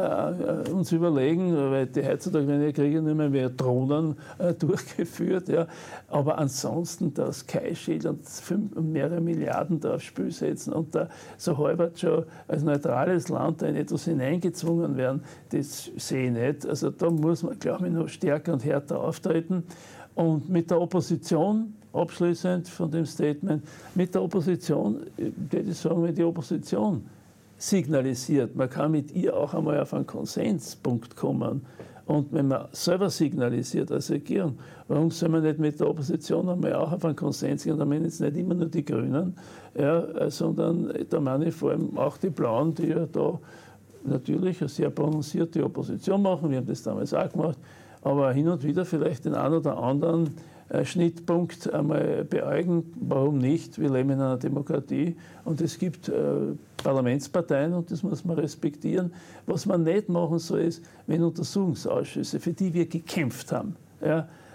äh, uns überlegen, weil die heutzutage, wenn ich kriege, nicht mehr, mehr Drohnen äh, durchgeführt. Ja? Aber ansonsten das Sky-Schild und fünf, mehrere Milliarden da aufs Spiel setzen und da so halbert schon als neutrales Land da in etwas hineingezwungen werden, das sehe ich nicht. Also da muss man, glaube ich, noch stärker und härter auftreten. Und mit der Opposition, abschließend von dem Statement, mit der Opposition, würde ich sagen, wenn die Opposition signalisiert, man kann mit ihr auch einmal auf einen Konsenspunkt kommen. Und wenn man selber signalisiert als Regierung, warum soll man nicht mit der Opposition einmal auch auf einen Konsens gehen? Da meinen jetzt nicht immer nur die Grünen, ja, sondern da meine ich vor allem auch die Blauen, die ja da natürlich eine sehr balancierte Opposition machen. Wir haben das damals auch gemacht. Aber hin und wieder vielleicht den einen oder anderen äh, Schnittpunkt einmal beäugen. Warum nicht? Wir leben in einer Demokratie und es gibt äh, Parlamentsparteien und das muss man respektieren. Was man nicht machen soll, ist, wenn Untersuchungsausschüsse, für die wir gekämpft haben, ja,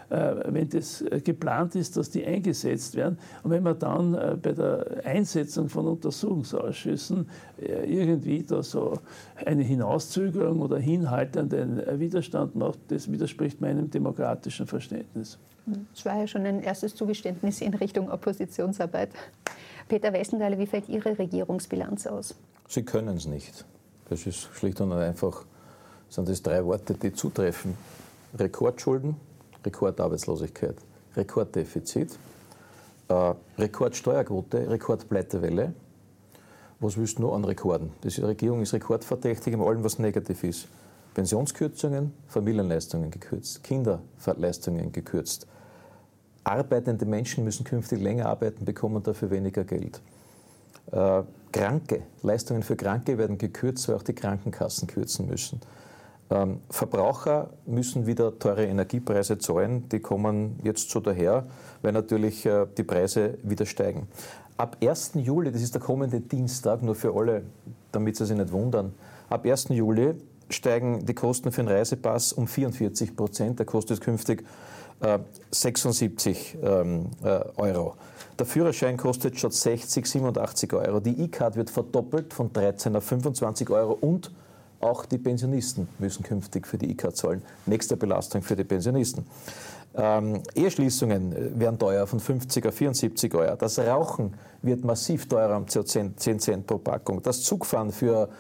wenn das geplant ist, dass die eingesetzt werden. Und wenn man dann bei der Einsetzung von Untersuchungsausschüssen irgendwie da so eine Hinauszögerung oder hinhaltenden Widerstand macht, das widerspricht meinem demokratischen Verständnis. Das war ja schon ein erstes Zugeständnis in Richtung Oppositionsarbeit. Peter Wessenthaler, wie fällt Ihre Regierungsbilanz aus? Sie können es nicht. Das ist schlicht und einfach, sind das drei Worte, die zutreffen. Rekordschulden, Rekordarbeitslosigkeit, Rekorddefizit, äh, Rekordsteuerquote, Rekordpleitewelle. Was willst du noch an Rekorden? Die Regierung ist rekordverdächtig in allem, was negativ ist. Pensionskürzungen, Familienleistungen gekürzt, Kinderleistungen gekürzt. Arbeitende Menschen müssen künftig länger arbeiten, bekommen dafür weniger Geld. Äh, Kranke, Leistungen für Kranke werden gekürzt, weil auch die Krankenkassen kürzen müssen. Ähm, Verbraucher müssen wieder teure Energiepreise zahlen, die kommen jetzt so daher, weil natürlich äh, die Preise wieder steigen. Ab ersten Juli, das ist der kommende Dienstag, nur für alle, damit Sie sich nicht wundern, ab ersten Juli steigen die Kosten für den Reisepass um vierundvierzig Prozent, der kostet künftig äh, sechsundsiebzig ähm, äh, Euro. Der Führerschein kostet statt sechzig, siebenundachtzig Euro. Die E-Card wird verdoppelt von dreizehn auf fünfundzwanzig Euro und auch die Pensionisten müssen künftig für die E-Card zahlen. Nächste Belastung für die Pensionisten. Ähm, Eheschließungen werden teuer von fünfzig auf vierundsiebzig Euro. Das Rauchen wird massiv teurer um zehn Cent pro Packung. Das Zugfahren für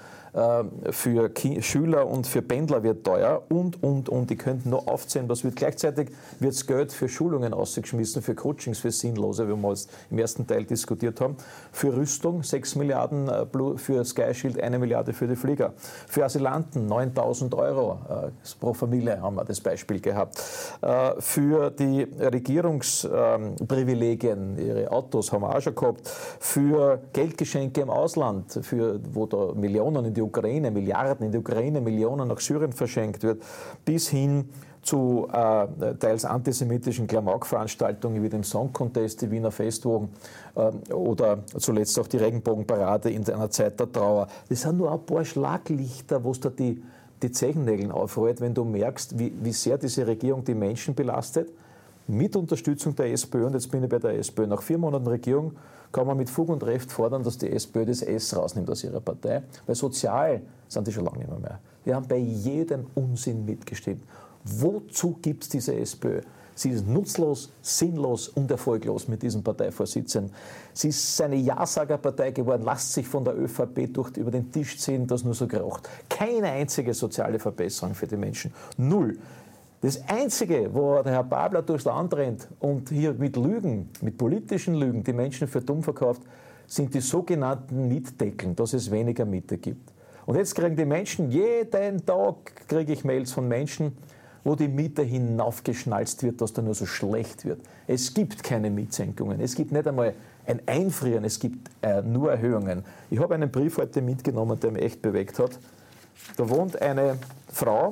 für Schüler und für Pendler wird teuer und, und, und. Die könnten nur aufzählen, was wird. Gleichzeitig wird das Geld für Schulungen ausgeschmissen, für Coachings, für Sinnlose, wie wir es im ersten Teil diskutiert haben. Für Rüstung sechs Milliarden, für Sky Shield eine Milliarde für die Flieger. Für Asylanten neuntausend Euro pro Familie haben wir das Beispiel gehabt. Für die Regierungsprivilegien, ihre Autos haben wir auch schon gehabt. Für Geldgeschenke im Ausland, für, wo da Millionen in die Ukraine, Milliarden in die Ukraine, Millionen nach Syrien verschenkt wird, bis hin zu äh, teils antisemitischen Klamauk-Veranstaltungen wie dem Song Contest, die Wiener Festwochen äh, oder zuletzt auch die Regenbogenparade in einer Zeit der Trauer. Das sind nur ein paar Schlaglichter, wo es da die, die Zechennägel aufrollt, wenn du merkst, wie, wie sehr diese Regierung die Menschen belastet. Mit Unterstützung der SPÖ, und jetzt bin ich bei der SPÖ, nach vier Monaten Regierung kann man mit Fug und Recht fordern, dass die SPÖ das S rausnimmt aus ihrer Partei, weil sozial sind die schon lange nicht mehr. mehr. Wir haben bei jedem Unsinn mitgestimmt. Wozu gibt es diese SPÖ? Sie ist nutzlos, sinnlos und erfolglos mit diesem Parteivorsitzenden. Sie ist eine Ja-Sager-Partei geworden, lasst sich von der ÖVP durch, über den Tisch ziehen, das nur so geraucht. Keine einzige soziale Verbesserung für die Menschen. Null. Das Einzige, wo der Herr Babler durchs Land rennt und hier mit Lügen, mit politischen Lügen, die Menschen für dumm verkauft, sind die sogenannten Mietdeckeln, dass es weniger Miete gibt. Und jetzt kriegen die Menschen, jeden Tag kriege ich Mails von Menschen, wo die Miete hinaufgeschnalzt wird, dass da nur so schlecht wird. Es gibt keine Mietsenkungen, es gibt nicht einmal ein Einfrieren, es gibt äh, nur Erhöhungen. Ich habe einen Brief heute mitgenommen, der mich echt bewegt hat. Da wohnt eine Frau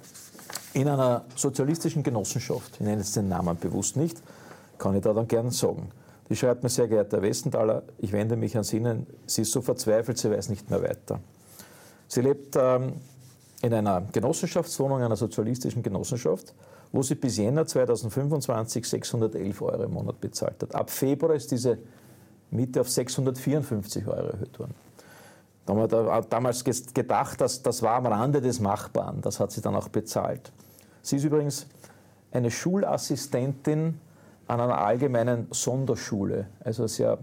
in einer sozialistischen Genossenschaft, ich nenne jetzt den Namen bewusst nicht, kann ich da dann gerne sagen. Die schreibt mir: Sehr geehrter Herr Wessenthaler, ich wende mich an Sie, sie ist so verzweifelt, sie weiß nicht mehr weiter. Sie lebt ähm, in einer Genossenschaftswohnung, einer sozialistischen Genossenschaft, wo sie bis Jänner zweitausendfünfundzwanzig sechshundertelf Euro im Monat bezahlt hat. Ab Februar ist diese Miete auf sechshundertvierundfünfzig Euro erhöht worden. Da haben wir damals gedacht, dass das war am Rande des Machbaren. Das hat sie dann auch bezahlt. Sie ist übrigens eine Schulassistentin an einer allgemeinen Sonderschule. Also ein sehr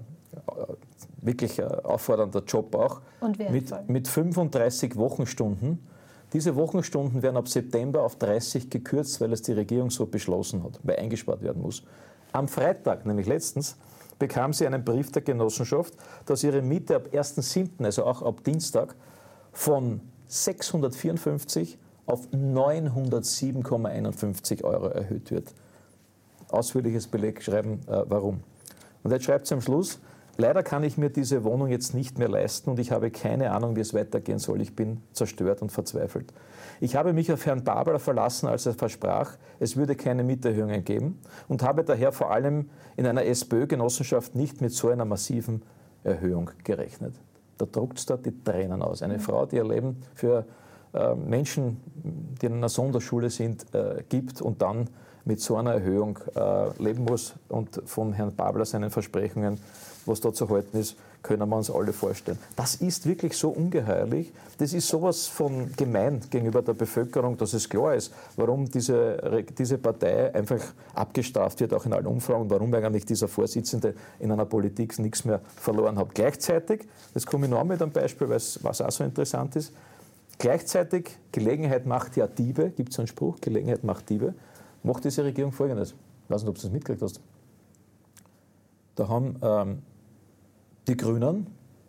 wirklich auffordernder Job auch. Und mit, mit fünfunddreißig Wochenstunden. Diese Wochenstunden werden ab September auf dreißig gekürzt, weil es die Regierung so beschlossen hat, weil eingespart werden muss. Am Freitag, nämlich letztens, bekam sie einen Brief der Genossenschaft, dass ihre Miete ab ersten siebten, also auch ab Dienstag, von sechshundertvierundfünfzig auf neunhundertsieben Komma einundfünfzig Euro erhöht wird. Ausführliches Beleg schreiben, äh, warum. Und jetzt schreibt sie am Schluss: Leider kann ich mir diese Wohnung jetzt nicht mehr leisten und ich habe keine Ahnung, wie es weitergehen soll. Ich bin zerstört und verzweifelt. Ich habe mich auf Herrn Babler verlassen, als er versprach, es würde keine Mieterhöhungen geben, und habe daher vor allem in einer SPÖ-Genossenschaft nicht mit so einer massiven Erhöhung gerechnet. Da druckt es da die Tränen aus. Eine Frau, die ihr Leben für äh, Menschen, die in einer Sonderschule sind, äh, gibt und dann mit so einer Erhöhung äh, leben muss. Und von Herrn Babler seinen Versprechungen, was da zu halten ist, können wir uns alle vorstellen. Das ist wirklich so ungeheuerlich. Das ist sowas von gemein gegenüber der Bevölkerung, dass es klar ist, warum diese, diese Partei einfach abgestraft wird, auch in allen Umfragen, warum eigentlich dieser Vorsitzende in einer Politik nichts mehr verloren hat. Gleichzeitig, das komme ich noch mit einem Beispiel, weil es was auch so interessant ist, gleichzeitig, Gelegenheit macht ja Diebe, gibt es so einen Spruch, Gelegenheit macht Diebe, macht diese Regierung Folgendes. Ich weiß nicht, ob du das mitgekriegt hast. Da haben ähm, die Grünen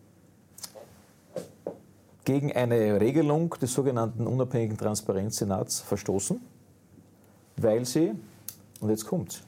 gegen eine Regelung des sogenannten unabhängigen Transparenzsenats verstoßen, weil sie, und jetzt kommt's,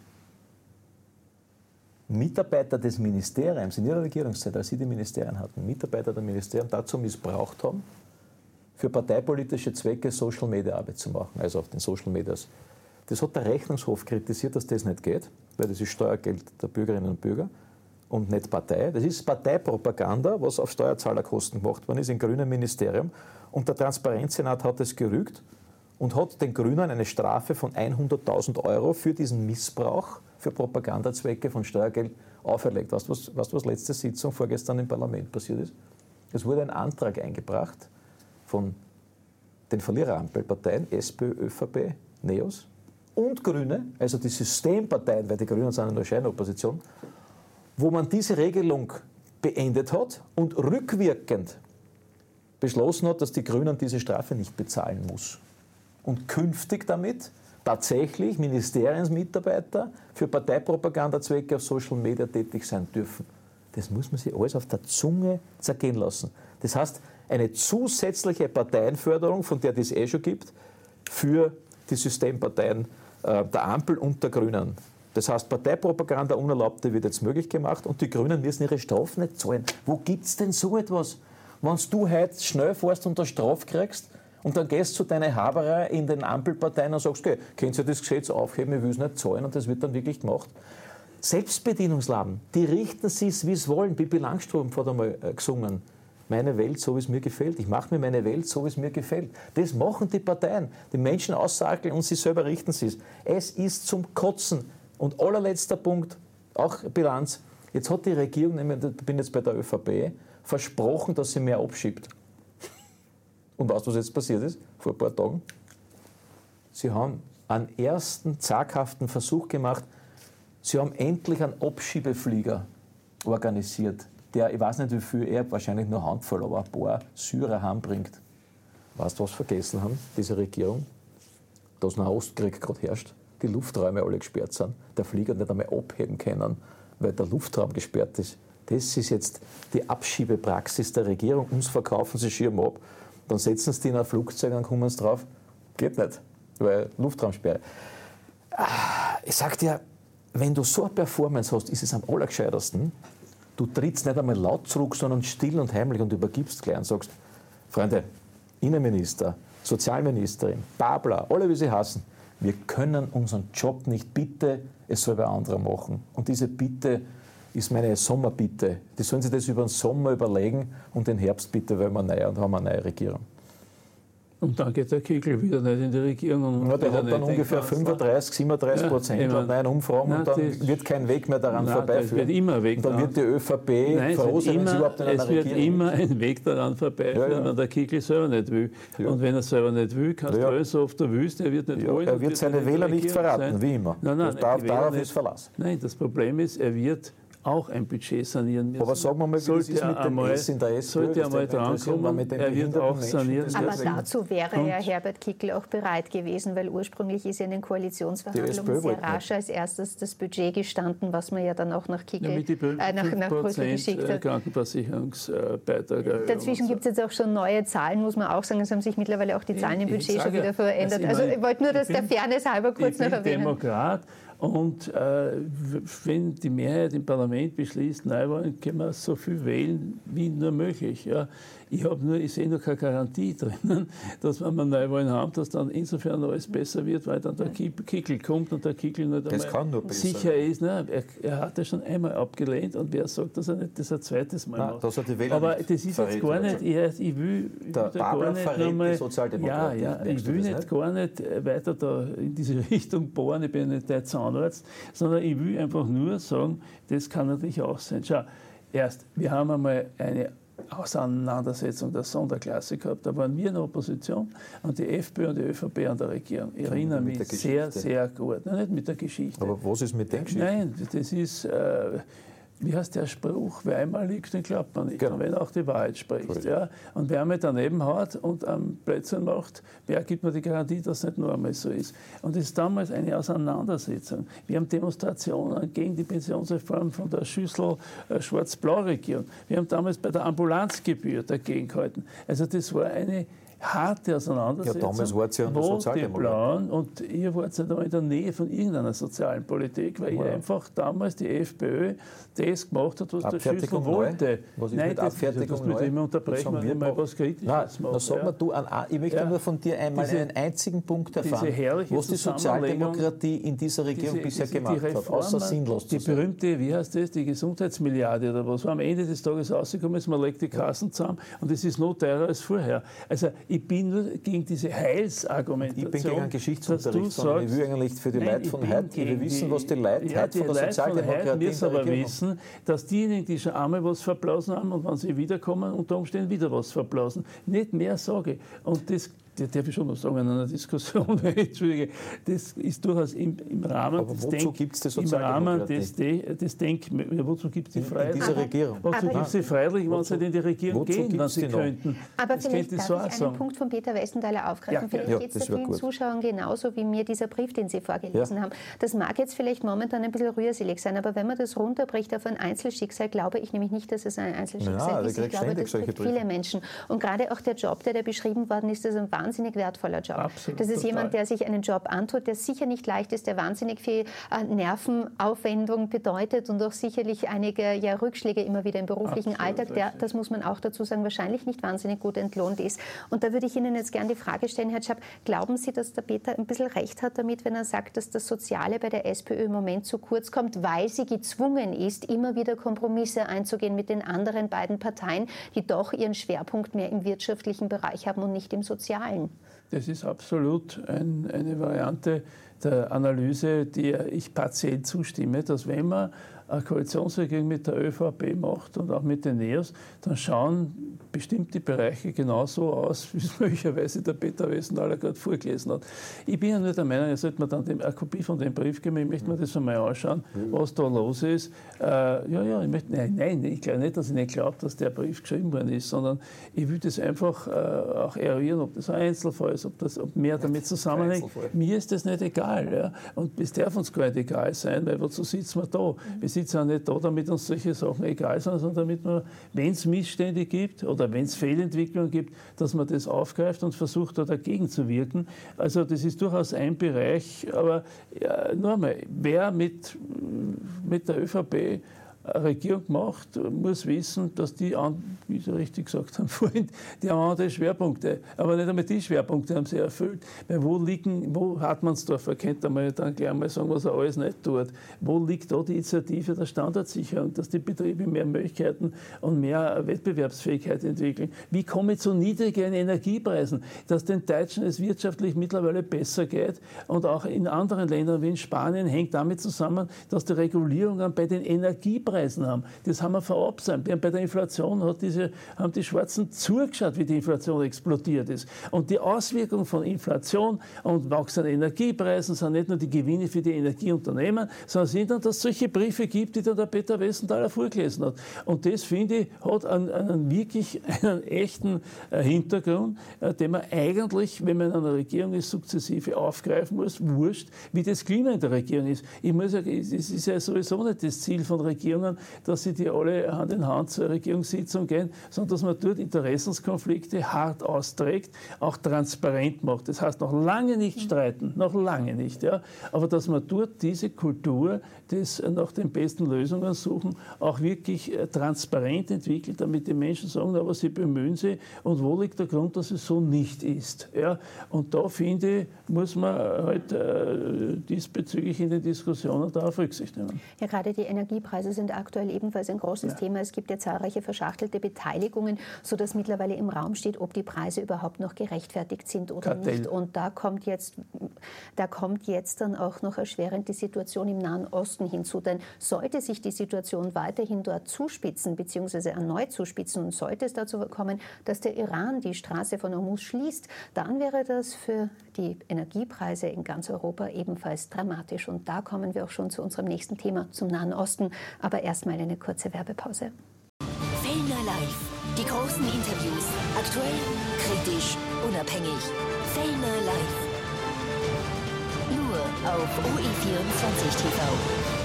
Mitarbeiter des Ministeriums in ihrer Regierungszeit, als sie die Ministerien hatten, Mitarbeiter der Ministerien dazu missbraucht haben, für parteipolitische Zwecke Social-Media-Arbeit zu machen, also auf den Social Medias. Das hat der Rechnungshof kritisiert, dass das nicht geht, weil das ist Steuergeld der Bürgerinnen und Bürger und nicht Partei. Das ist Parteipropaganda, was auf Steuerzahlerkosten gemacht worden ist im grünen Ministerium. Und der Transparenzsenat hat es gerügt und hat den Grünen eine Strafe von hunderttausend Euro für diesen Missbrauch für Propagandazwecke von Steuergeld auferlegt. Weißt du, was, weißt, was letzte Sitzung vorgestern im Parlament passiert ist? Es wurde ein Antrag eingebracht von den Verliererampelparteien, SPÖ, ÖVP, NEOS und Grüne, also die Systemparteien, weil die Grünen sind in der Scheinopposition, wo man diese Regelung beendet hat und rückwirkend beschlossen hat, dass die Grünen diese Strafe nicht bezahlen muss. Und künftig damit tatsächlich Ministeriumsmitarbeiter für Parteipropagandazwecke auf Social Media tätig sein dürfen. Das muss man sich alles auf der Zunge zergehen lassen. Das heißt, eine zusätzliche Parteienförderung, von der es eh schon gibt, für die Systemparteien äh, der Ampel und der Grünen. Das heißt, Parteipropaganda Unerlaubte wird jetzt möglich gemacht und die Grünen müssen ihre Strafen nicht zahlen. Wo gibt es denn so etwas? Wenn du heute schnell fährst und eine Strafe kriegst und dann gehst du zu deinen Haberer in den Ampelparteien und sagst, okay, könnt ihr das Gesetz aufheben, ich will es nicht zahlen und das wird dann wirklich gemacht. Selbstbedienungsladen, die richten sich, wie es wollen. Bibi Langstrumpf hat einmal gesungen. Meine Welt, so wie es mir gefällt. Ich mache mir meine Welt, so wie es mir gefällt. Das machen die Parteien. Die Menschen aussackeln und sie selber richten sich. Es ist zum Kotzen. Und allerletzter Punkt, auch Bilanz. Jetzt hat die Regierung, ich bin jetzt bei der ÖVP, versprochen, dass sie mehr abschiebt. Und weißt du, was jetzt passiert ist? Vor ein paar Tagen. Sie haben einen ersten zaghaften Versuch gemacht. Sie haben endlich einen Abschiebeflieger organisiert, der, ich weiß nicht wie viel, er wahrscheinlich nur eine Handvoll, aber ein paar Syrer heimbringt. Weißt du, was sie vergessen haben, diese Regierung? Dass ein Ostkrieg gerade herrscht, die Lufträume alle gesperrt sind, der Flieger nicht einmal abheben können, weil der Luftraum gesperrt ist. Das ist jetzt die Abschiebepraxis der Regierung. Uns verkaufen sie Schirm ab. Dann setzen sie die in ein Flugzeug und kommen sie drauf. Geht nicht, weil Luftraumsperre. Ich sag dir, wenn du so eine Performance hast, ist es am allergescheitersten, du trittst nicht einmal laut zurück, sondern still und heimlich und übergibst gleich und sagst, Freunde, Innenminister, Sozialministerin, Babler, alle wie sie heißen, wir können unseren Job nicht, bitte, es soll wer anderer machen. Und diese Bitte ist meine Sommerbitte. Die sollen sich das über den Sommer überlegen und den Herbst bitte, weil wir neu und haben eine neue Regierung. Und dann geht der Kickl wieder nicht in die Regierung. Und ja, der hat dann ungefähr fünfunddreißig, siebenunddreißig Prozent ja, laut neuen Umfragen nein, und dann wird kein Weg mehr daran nein, vorbeiführen. Es wird immer ein Weg und dann wird die ÖVP nein, froh sein, wenn sie überhaupt in einer Regierung Es wird Regierung immer ein Weg daran vorbeiführen, ja, ja. wenn der Kickl selber nicht will. Ja. Und wenn er selber nicht will, kannst ja. du alles so oft du willst, er wird nicht ja, wollen. Er wird seine Wähler nicht verraten, sein. wie immer. Nein, nein, das darf, darauf ist Verlass. Nein, das Problem ist, er wird auch ein Budget sanieren müssen. Aber sagen wir mal, wie sollte das ist mit dem einmal, S in der SPÖ. Sollte einmal drankommen, er wird auch sanieren. Aber dazu wäre ja Herbert Kickl auch bereit gewesen, weil ursprünglich ist ja in den Koalitionsverhandlungen sehr rasch als erstes das Budget gestanden, was man ja dann auch nach Kickl, ja, mit die äh, nach, nach Brüssel geschickt hat. Krankenversicherungsbeitrag. Dazwischen gibt es jetzt auch schon neue Zahlen, muss man auch sagen. Es haben sich mittlerweile auch die Zahlen im Budget schon wieder verändert. Also ich wollte nur, dass der Fairness halber kurz noch erwähnen. Demokrat. Und äh, wenn die Mehrheit im Parlament beschließt, Neuwahlen, können wir so viel wählen wie nur möglich. Ja. Ich, nur, ich sehe noch keine Garantie drinnen, dass wenn wir Neuwahlen haben, dass dann insofern alles besser wird, weil dann der Kickel kommt und der Kickel nicht einmal sicher ist. Ne? Er, er hat ja schon einmal abgelehnt und wer sagt, dass er nicht das ein zweites Mal Nein, macht. Das hat die Wähler Aber das ist jetzt gar nicht, ich, ich will, ich will gar nicht nochmal, ja, ja, ich will nicht, nicht gar nicht weiter da in diese Richtung bohren, ich bin nicht der Zahnarzt, sondern ich will einfach nur sagen, das kann natürlich auch sein. Schau, erst, wir haben einmal eine Auseinandersetzung der Sonderklasse gehabt. Da waren wir in der Opposition und die FPÖ und die ÖVP an der Regierung. Ich erinnere mich sehr, sehr gut. Nein, nicht mit der Geschichte. Aber was ist mit der Geschichte? Nein, das ist, äh, wie heißt der Spruch, wer einmal liegt, den glaubt man nicht. Genau. Und wenn auch die Wahrheit spricht. Ja. Und wer einmal daneben hat und am Plätzchen macht, wer gibt mir die Garantie, dass es nicht nur einmal so ist. Und es ist damals eine Auseinandersetzung. Wir haben Demonstrationen gegen die Pensionsreform von der Schüssel äh, Schwarz-Blau-Regierung. Wir haben damals bei der Ambulanzgebühr dagegen gehalten. Also das war eine harte Auseinandersetzung, ja, damals war es ja wo die Blauen, und ihr wart ja da in der Nähe von irgendeiner sozialen Politik, weil ja. ihr einfach damals die FPÖ das gemacht hat, was der Schüssel wollte. Was ist Nein, mit das, Abfertigung das neu? Immer unterbrechen, wenn ich mal was Kritisches mache. Sag mal, du, an, ich möchte ja. nur von dir einmal diese, einen einzigen Punkt erfahren, was die Sozialdemokratie in dieser Regierung diese, bisher diese, gemacht Reformen, hat, außer sinnlos zu sein. Die berühmte, wie heißt das, die Gesundheitsmilliarde oder was, war am Ende des Tages rausgekommen ist, man legt die Kassen zusammen und es ist noch teurer als vorher. Also ich bin nur gegen diese Heilsargumentation. Ich bin gegen einen Geschichtsunterricht, sondern ich will eigentlich für die nein, Leute von heute, wir wissen, was die Leute ja, heute die von der Leute Sozialdemokratie von müssen aber wissen, dass diejenigen, die schon einmal was verblasen haben und wenn sie wiederkommen, unter Umständen wieder was verblasen. Nicht mehr sage. Und das Das darf ich schon noch sagen in einer Diskussion, Entschuldige, das ist durchaus im, im Rahmen aber des wozu gibt es die Sozialdemokratie? Des, des Denkmäßigs, wozu gibt es die Freiheit? In dieser Regierung. Wozu gibt es die Freiheit, wenn sie in die Regierung gehen, wenn sie könnten? Aber das vielleicht darf so ich einen sagen. Punkt von Peter Westenthaler aufgreifen. Ja, vielleicht ja, geht es vielen gut. Zuschauern genauso wie mir dieser Brief, den Sie vorgelesen ja. haben. Das mag jetzt vielleicht momentan ein bisschen rührselig sein, aber wenn man das runterbricht auf ein Einzelschicksal, glaube ich nämlich nicht, dass es ein Einzelschicksal ja, ist. Ich glaube, das trifft viele Menschen. Und gerade auch der Job, der da beschrieben worden ist, ist ein wahnsinnig wertvoller Job. Absolut, das ist total. jemand, der sich einen Job antut, der sicher nicht leicht ist, der wahnsinnig viel äh, Nervenaufwendung bedeutet und auch sicherlich einige ja, Rückschläge immer wieder im beruflichen Absolut, Alltag, der, das muss man auch dazu sagen, wahrscheinlich nicht wahnsinnig gut entlohnt ist. Und da würde ich Ihnen jetzt gerne die Frage stellen, Herr Schaap, glauben Sie, dass der Peter ein bisschen recht hat damit, wenn er sagt, dass das Soziale bei der SPÖ im Moment zu kurz kommt, weil sie gezwungen ist, immer wieder Kompromisse einzugehen mit den anderen beiden Parteien, die doch ihren Schwerpunkt mehr im wirtschaftlichen Bereich haben und nicht im sozialen? Das ist absolut ein, eine Variante der Analyse, der ich partiell zustimme, dass wenn man eine Koalitionsregierung mit der ÖVP macht und auch mit den NEOS, dann schauen bestimmte Bereiche genauso aus, wie es möglicherweise der Peter Westenthaler gerade vorgelesen hat. Ich bin ja nur der Meinung, er sollte mir dann eine Kopie von dem Brief geben, ich möchte mir das einmal anschauen, was da los ist. Äh, ja, ja, ich möchte, nein, nein, ich glaube nicht, dass ich nicht glaube, dass der Brief geschrieben worden ist, sondern ich will das einfach äh, auch eruieren, ob das ein Einzelfall ist, ob das ob mehr damit zusammenhängt. Mir ist das nicht egal. Ja? Und es darf uns gar nicht egal sein, weil wozu sitzen wir da? Wir sitzen ja nicht da, damit uns solche Sachen egal sind, sondern damit man, wenn es Missstände gibt oder wenn es Fehlentwicklungen gibt, dass man das aufgreift und versucht, da dagegen zu wirken. Also das ist durchaus ein Bereich, aber ja, nur einmal, wer mit, mit der ÖVP eine Regierung macht, muss wissen, dass die, wie Sie richtig gesagt haben vorhin, die haben andere Schwerpunkte. Aber nicht einmal die Schwerpunkte haben sie erfüllt. Weil wo liegen, wo Hartmannsdorfer, könnte man dann gleich mal sagen, was er alles nicht tut. Wo liegt da die Initiative der Standardsicherung, dass die Betriebe mehr Möglichkeiten und mehr Wettbewerbsfähigkeit entwickeln? Wie komme ich zu niedrigen Energiepreisen, dass den Deutschen es wirtschaftlich mittlerweile besser geht und auch in anderen Ländern wie in Spanien hängt damit zusammen, dass die Regulierungen bei den Energiepreisen haben. Das haben wir verabsäumt. Bei der Inflation hat diese, haben die Schwarzen zugeschaut, wie die Inflation explodiert ist. Und die Auswirkungen von Inflation und wachsenden Energiepreisen sind nicht nur die Gewinne für die Energieunternehmen, sondern sind dann, dass es solche Briefe gibt, die dann der Peter Westenthaler vorgelesen hat. Und das, finde ich, hat einen, einen wirklich einen echten Hintergrund, den man eigentlich, wenn man in einer Regierung ist, sukzessive aufgreifen muss, wurscht, wie das Klima in der Regierung ist. Ich muss sagen, es ist ja sowieso nicht das Ziel von Regierungen, Regierungen, dass sie die alle Hand in Hand zur Regierungssitzung gehen, sondern dass man dort Interessenskonflikte hart austrägt, auch transparent macht. Das heißt, noch lange nicht streiten, noch lange nicht, ja, aber dass man dort diese Kultur des nach den besten Lösungen suchen auch wirklich transparent entwickelt, damit die Menschen sagen, aber sie bemühen sich und wo liegt der Grund, dass es so nicht ist. Ja? Und da finde ich, muss man halt äh, diesbezüglich in den Diskussionen darauf Rücksicht nehmen. Ja, gerade die Energiepreise sind aktuell ebenfalls ein großes ja. Thema. Es gibt ja zahlreiche verschachtelte Beteiligungen, sodass mittlerweile im Raum steht, ob die Preise überhaupt noch gerechtfertigt sind oder Kartell. nicht. Und da kommt jetzt, da kommt jetzt dann auch noch erschwerend die Situation im Nahen Osten hinzu. Denn sollte sich die Situation weiterhin dort zuspitzen, beziehungsweise erneut zuspitzen und sollte es dazu kommen, dass der Iran die Straße von Hormuz schließt, dann wäre das für die Energiepreise in ganz Europa ebenfalls dramatisch. Und da kommen wir auch schon zu unserem nächsten Thema, zum Nahen Osten. Aber erstmal eine kurze Werbepause. Fellner Live. Die großen Interviews. Aktuell, kritisch, unabhängig. Fellner Live. Nur auf O E vierundzwanzig T V.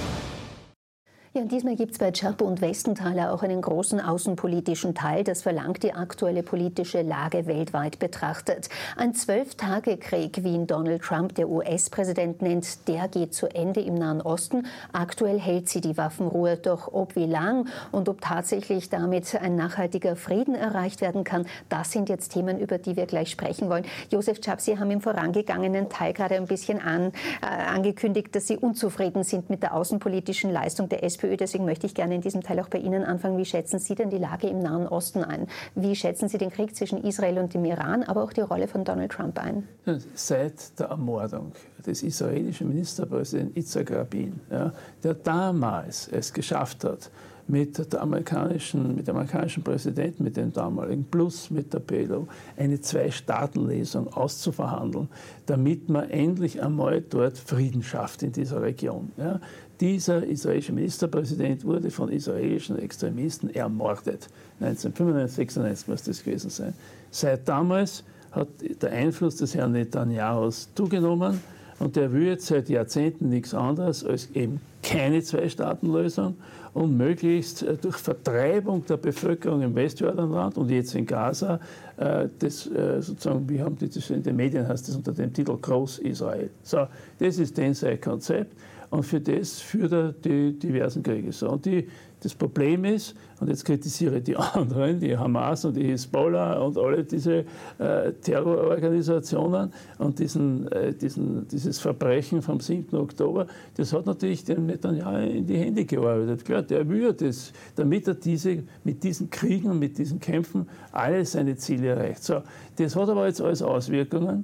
Ja, und diesmal gibt es bei Zschärpe und Westenthaler auch einen großen außenpolitischen Teil. Das verlangt die aktuelle politische Lage weltweit betrachtet. Ein Zwölf-Tage-Krieg, wie ihn Donald Trump, der U S-Präsident, nennt, der geht zu Ende im Nahen Osten. Aktuell hält sie die Waffenruhe. Doch ob wie lang und ob tatsächlich damit ein nachhaltiger Frieden erreicht werden kann, das sind jetzt Themen, über die wir gleich sprechen wollen. Josef Czap, Sie haben im vorangegangenen Teil gerade ein bisschen an, äh, angekündigt, dass Sie unzufrieden sind mit der außenpolitischen Leistung der S P Ö. Deswegen möchte ich gerne in diesem Teil auch bei Ihnen anfangen. Wie schätzen Sie denn die Lage im Nahen Osten ein? Wie schätzen Sie den Krieg zwischen Israel und dem Iran, aber auch die Rolle von Donald Trump ein? Seit der Ermordung des israelischen Ministerpräsidenten Yitzhak Rabin, ja, der damals es geschafft hat, mit, der amerikanischen, mit dem amerikanischen Präsidenten, mit dem damaligen, plus mit der P L O, eine Zwei-Staaten-Lösung auszuverhandeln, damit man endlich einmal dort Frieden schafft in dieser Region. Ja. Dieser israelische Ministerpräsident wurde von israelischen Extremisten ermordet. neunzehnhundertfünfundneunzig, sechsundneunzig muss das gewesen sein. Seit damals hat der Einfluss des Herrn Netanyahus zugenommen und der will jetzt seit Jahrzehnten nichts anderes als eben keine Zwei-Staaten-Lösung und möglichst durch Vertreibung der Bevölkerung im Westjordanland und jetzt in Gaza, äh, das äh, sozusagen, wie haben die das in den Medien, heißt das unter dem Titel Groß-Israel. So, das ist denn sein Konzept. Und für das führt er die diversen Kriege. So, und die, das Problem ist, und jetzt kritisiere ich die anderen, die Hamas und die Hisbollah und alle diese äh, Terrororganisationen und diesen, äh, diesen, dieses Verbrechen vom siebten Oktober, das hat natürlich dem Netanyahu in die Hände gearbeitet. Klar, der will das, damit er diese, mit diesen Kriegen und mit diesen Kämpfen alle seine Ziele erreicht. So, das hat aber jetzt alles Auswirkungen.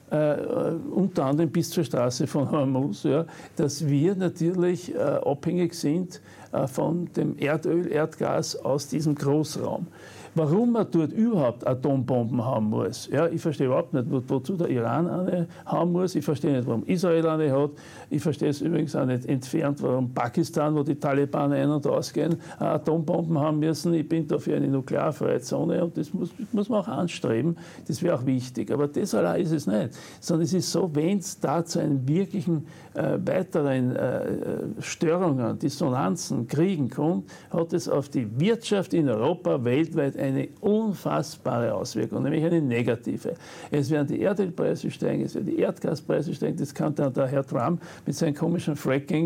Uh, unter anderem bis zur Straße von Hormuz, ja, dass wir natürlich uh, abhängig sind uh, von dem Erdöl, Erdgas aus diesem Großraum. Warum man dort überhaupt Atombomben haben muss, ja, ich verstehe überhaupt nicht, wo, wozu der Iran eine haben muss. Ich verstehe nicht, warum Israel eine hat. Ich verstehe es übrigens auch nicht entfernt, warum Pakistan, wo die Taliban ein- und ausgehen, Atombomben haben müssen. Ich bin dafür eine nuklearfreie Zone und das muss, muss man auch anstreben. Das wäre auch wichtig. Aber das allein ist es nicht. Sondern es ist so, wenn es da zu einem wirklichen äh, weiteren äh, Störungen, Dissonanzen, Kriegen kommt, hat es auf die Wirtschaft in Europa weltweit eine unfassbare Auswirkung, nämlich eine negative. Es werden die Erdölpreise steigen, es werden die Erdgaspreise steigen, das kann dann der Herr Trump mit seinem komischen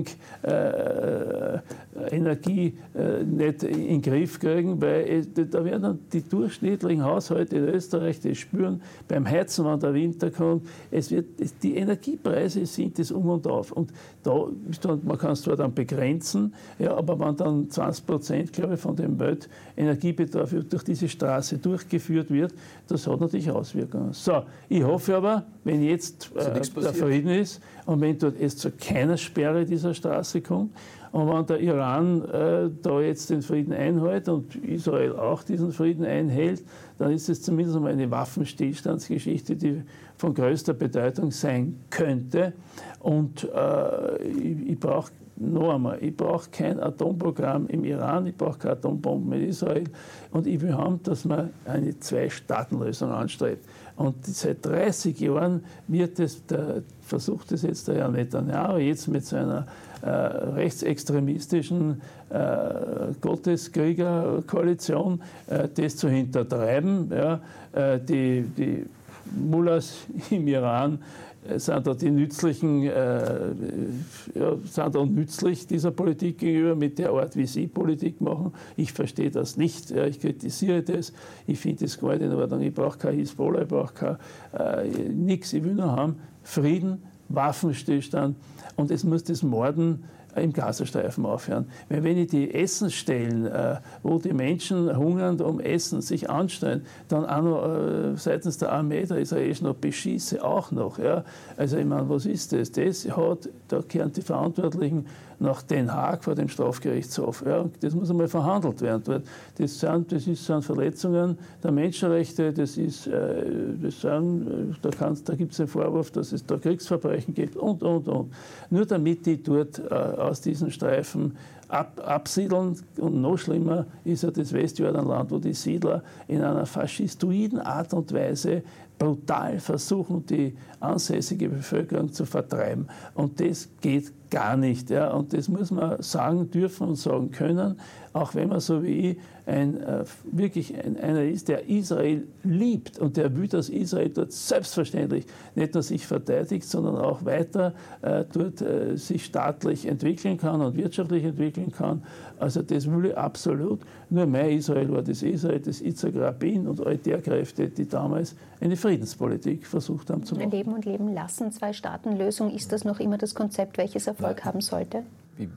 Fracking-Energie äh, äh, nicht in den Griff kriegen, weil äh, da werden dann die durchschnittlichen Haushalte in Österreich das spüren, beim Heizen, wenn der Winter kommt. Es wird, die Energiepreise sind das um und auf. Und da, man kann es zwar dann begrenzen, ja, aber wenn dann zwanzig Prozent, glaube ich, von dem Weltenergiebedarf durch diese Straße durchgeführt wird, das hat natürlich Auswirkungen. So, ich hoffe aber, wenn jetzt äh, der Frieden ist und wenn dort es zu keiner Sperre dieser Straße kommt und wenn der Iran äh, da jetzt den Frieden einhält und Israel auch diesen Frieden einhält, dann ist es zumindest mal eine Waffenstillstandsgeschichte, die von größter Bedeutung sein könnte. Und äh, ich, ich brauche noch einmal, ich brauche kein Atomprogramm im Iran, ich brauche keine Atombomben in Israel und ich will haben, dass man eine Zwei-Staaten-Lösung anstrebt. Und seit dreißig Jahren wird das, der, versucht das jetzt der Herr Netanyahu jetzt mit seiner äh, rechtsextremistischen äh, Gotteskriegerkoalition äh, das zu hintertreiben. Ja, äh, die, die Mullahs im Iran sind da die nützlichen, äh, ja, sind da nützlich dieser Politik gegenüber, mit der Art, wie sie Politik machen. Ich verstehe das nicht, ja, ich kritisiere das, ich finde das gar nicht in Ordnung, ich brauche kein Hisbollah, ich brauche kein, äh, nichts, ich will nur haben Frieden, Waffenstillstand und es muss das Morden im Gazastreifen aufhören. Wenn, wenn ich die Essensstellen, äh, wo die Menschen hungernd um Essen sich anstellen, dann auch noch äh, seitens der Armee, der israelischen, noch beschieße, auch noch. Ja. Also ich meine, was ist das? Das hat, da kehren die Verantwortlichen nach Den Haag vor dem Strafgerichtshof. Ja. Das muss einmal verhandelt werden. Das sind, das ist, sind Verletzungen der Menschenrechte, das ist, äh, das sind, da, da gibt es einen Vorwurf, dass es da Kriegsverbrechen gibt und, und, und. Nur damit die dort äh, aus diesen Streifen ab, absiedeln. Und noch schlimmer ist ja das Westjordanland, wo die Siedler in einer faschistoiden Art und Weise brutal versuchen, die ansässige Bevölkerung zu vertreiben. Und das geht gar nicht. Ja. Und das muss man sagen dürfen und sagen können, auch wenn man so wie ich ein, äh, wirklich ein, einer ist, der Israel liebt und der will, dass Israel dort selbstverständlich nicht nur sich verteidigt, sondern auch weiter äh, dort äh, sich staatlich entwickeln kann und wirtschaftlich entwickeln kann. Also das will ich absolut. Nur mein Israel war das Israel, das Yitzhak Rabin und all der Kräfte, die damals eine Friedenspolitik versucht haben zu machen. Leben und Leben lassen, Zwei-Staaten-Lösung, ist das noch immer das Konzept, welches Erfolg Nein. haben sollte? Ich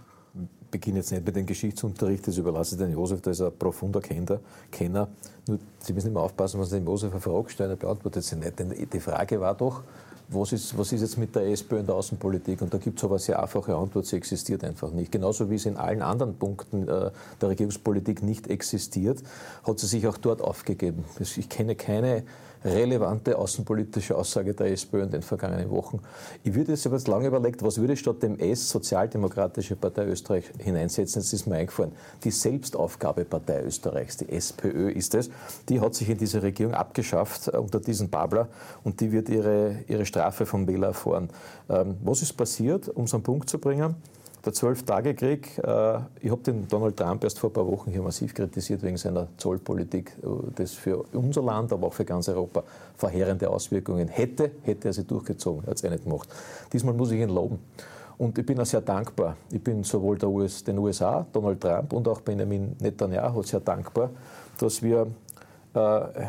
beginne jetzt nicht mit dem Geschichtsunterricht, das überlasse ich den Josef, der ist ein profunder Kenner. Kenner. Nur, Sie müssen immer aufpassen, wenn Sie dem Josef eine Frage stellen, er beantwortet sie nicht. Denn die Frage war doch, was ist, was ist jetzt mit der SPÖ in der Außenpolitik? Und da gibt es aber eine sehr einfache Antwort, sie existiert einfach nicht. Genauso wie sie in allen anderen Punkten äh, der Regierungspolitik nicht existiert, hat sie sich auch dort aufgegeben. Ich kenne keine relevante außenpolitische Aussage der SPÖ in den vergangenen Wochen. Ich würde jetzt aber jetzt lange überlegt, was würde statt dem S Sozialdemokratische Partei Österreich hineinsetzen? Jetzt ist mir eingefallen, die Selbstaufgabepartei Österreichs, die SPÖ ist es, die hat sich in dieser Regierung abgeschafft äh, unter diesen Babler und die wird ihre, ihre Strafe vom Wähler erfahren. Ähm, was ist passiert, um es auf den Punkt zu bringen? Der Zwölf-Tage-Krieg, äh, ich habe den Donald Trump erst vor ein paar Wochen hier massiv kritisiert wegen seiner Zollpolitik, das für unser Land, aber auch für ganz Europa verheerende Auswirkungen hätte, hätte er sie durchgezogen, er hat es eh nicht gemacht. Diesmal muss ich ihn loben. Und ich bin auch sehr dankbar. Ich bin sowohl der U S, den U S A, Donald Trump und auch Benjamin Netanyahu sehr dankbar, dass wir äh,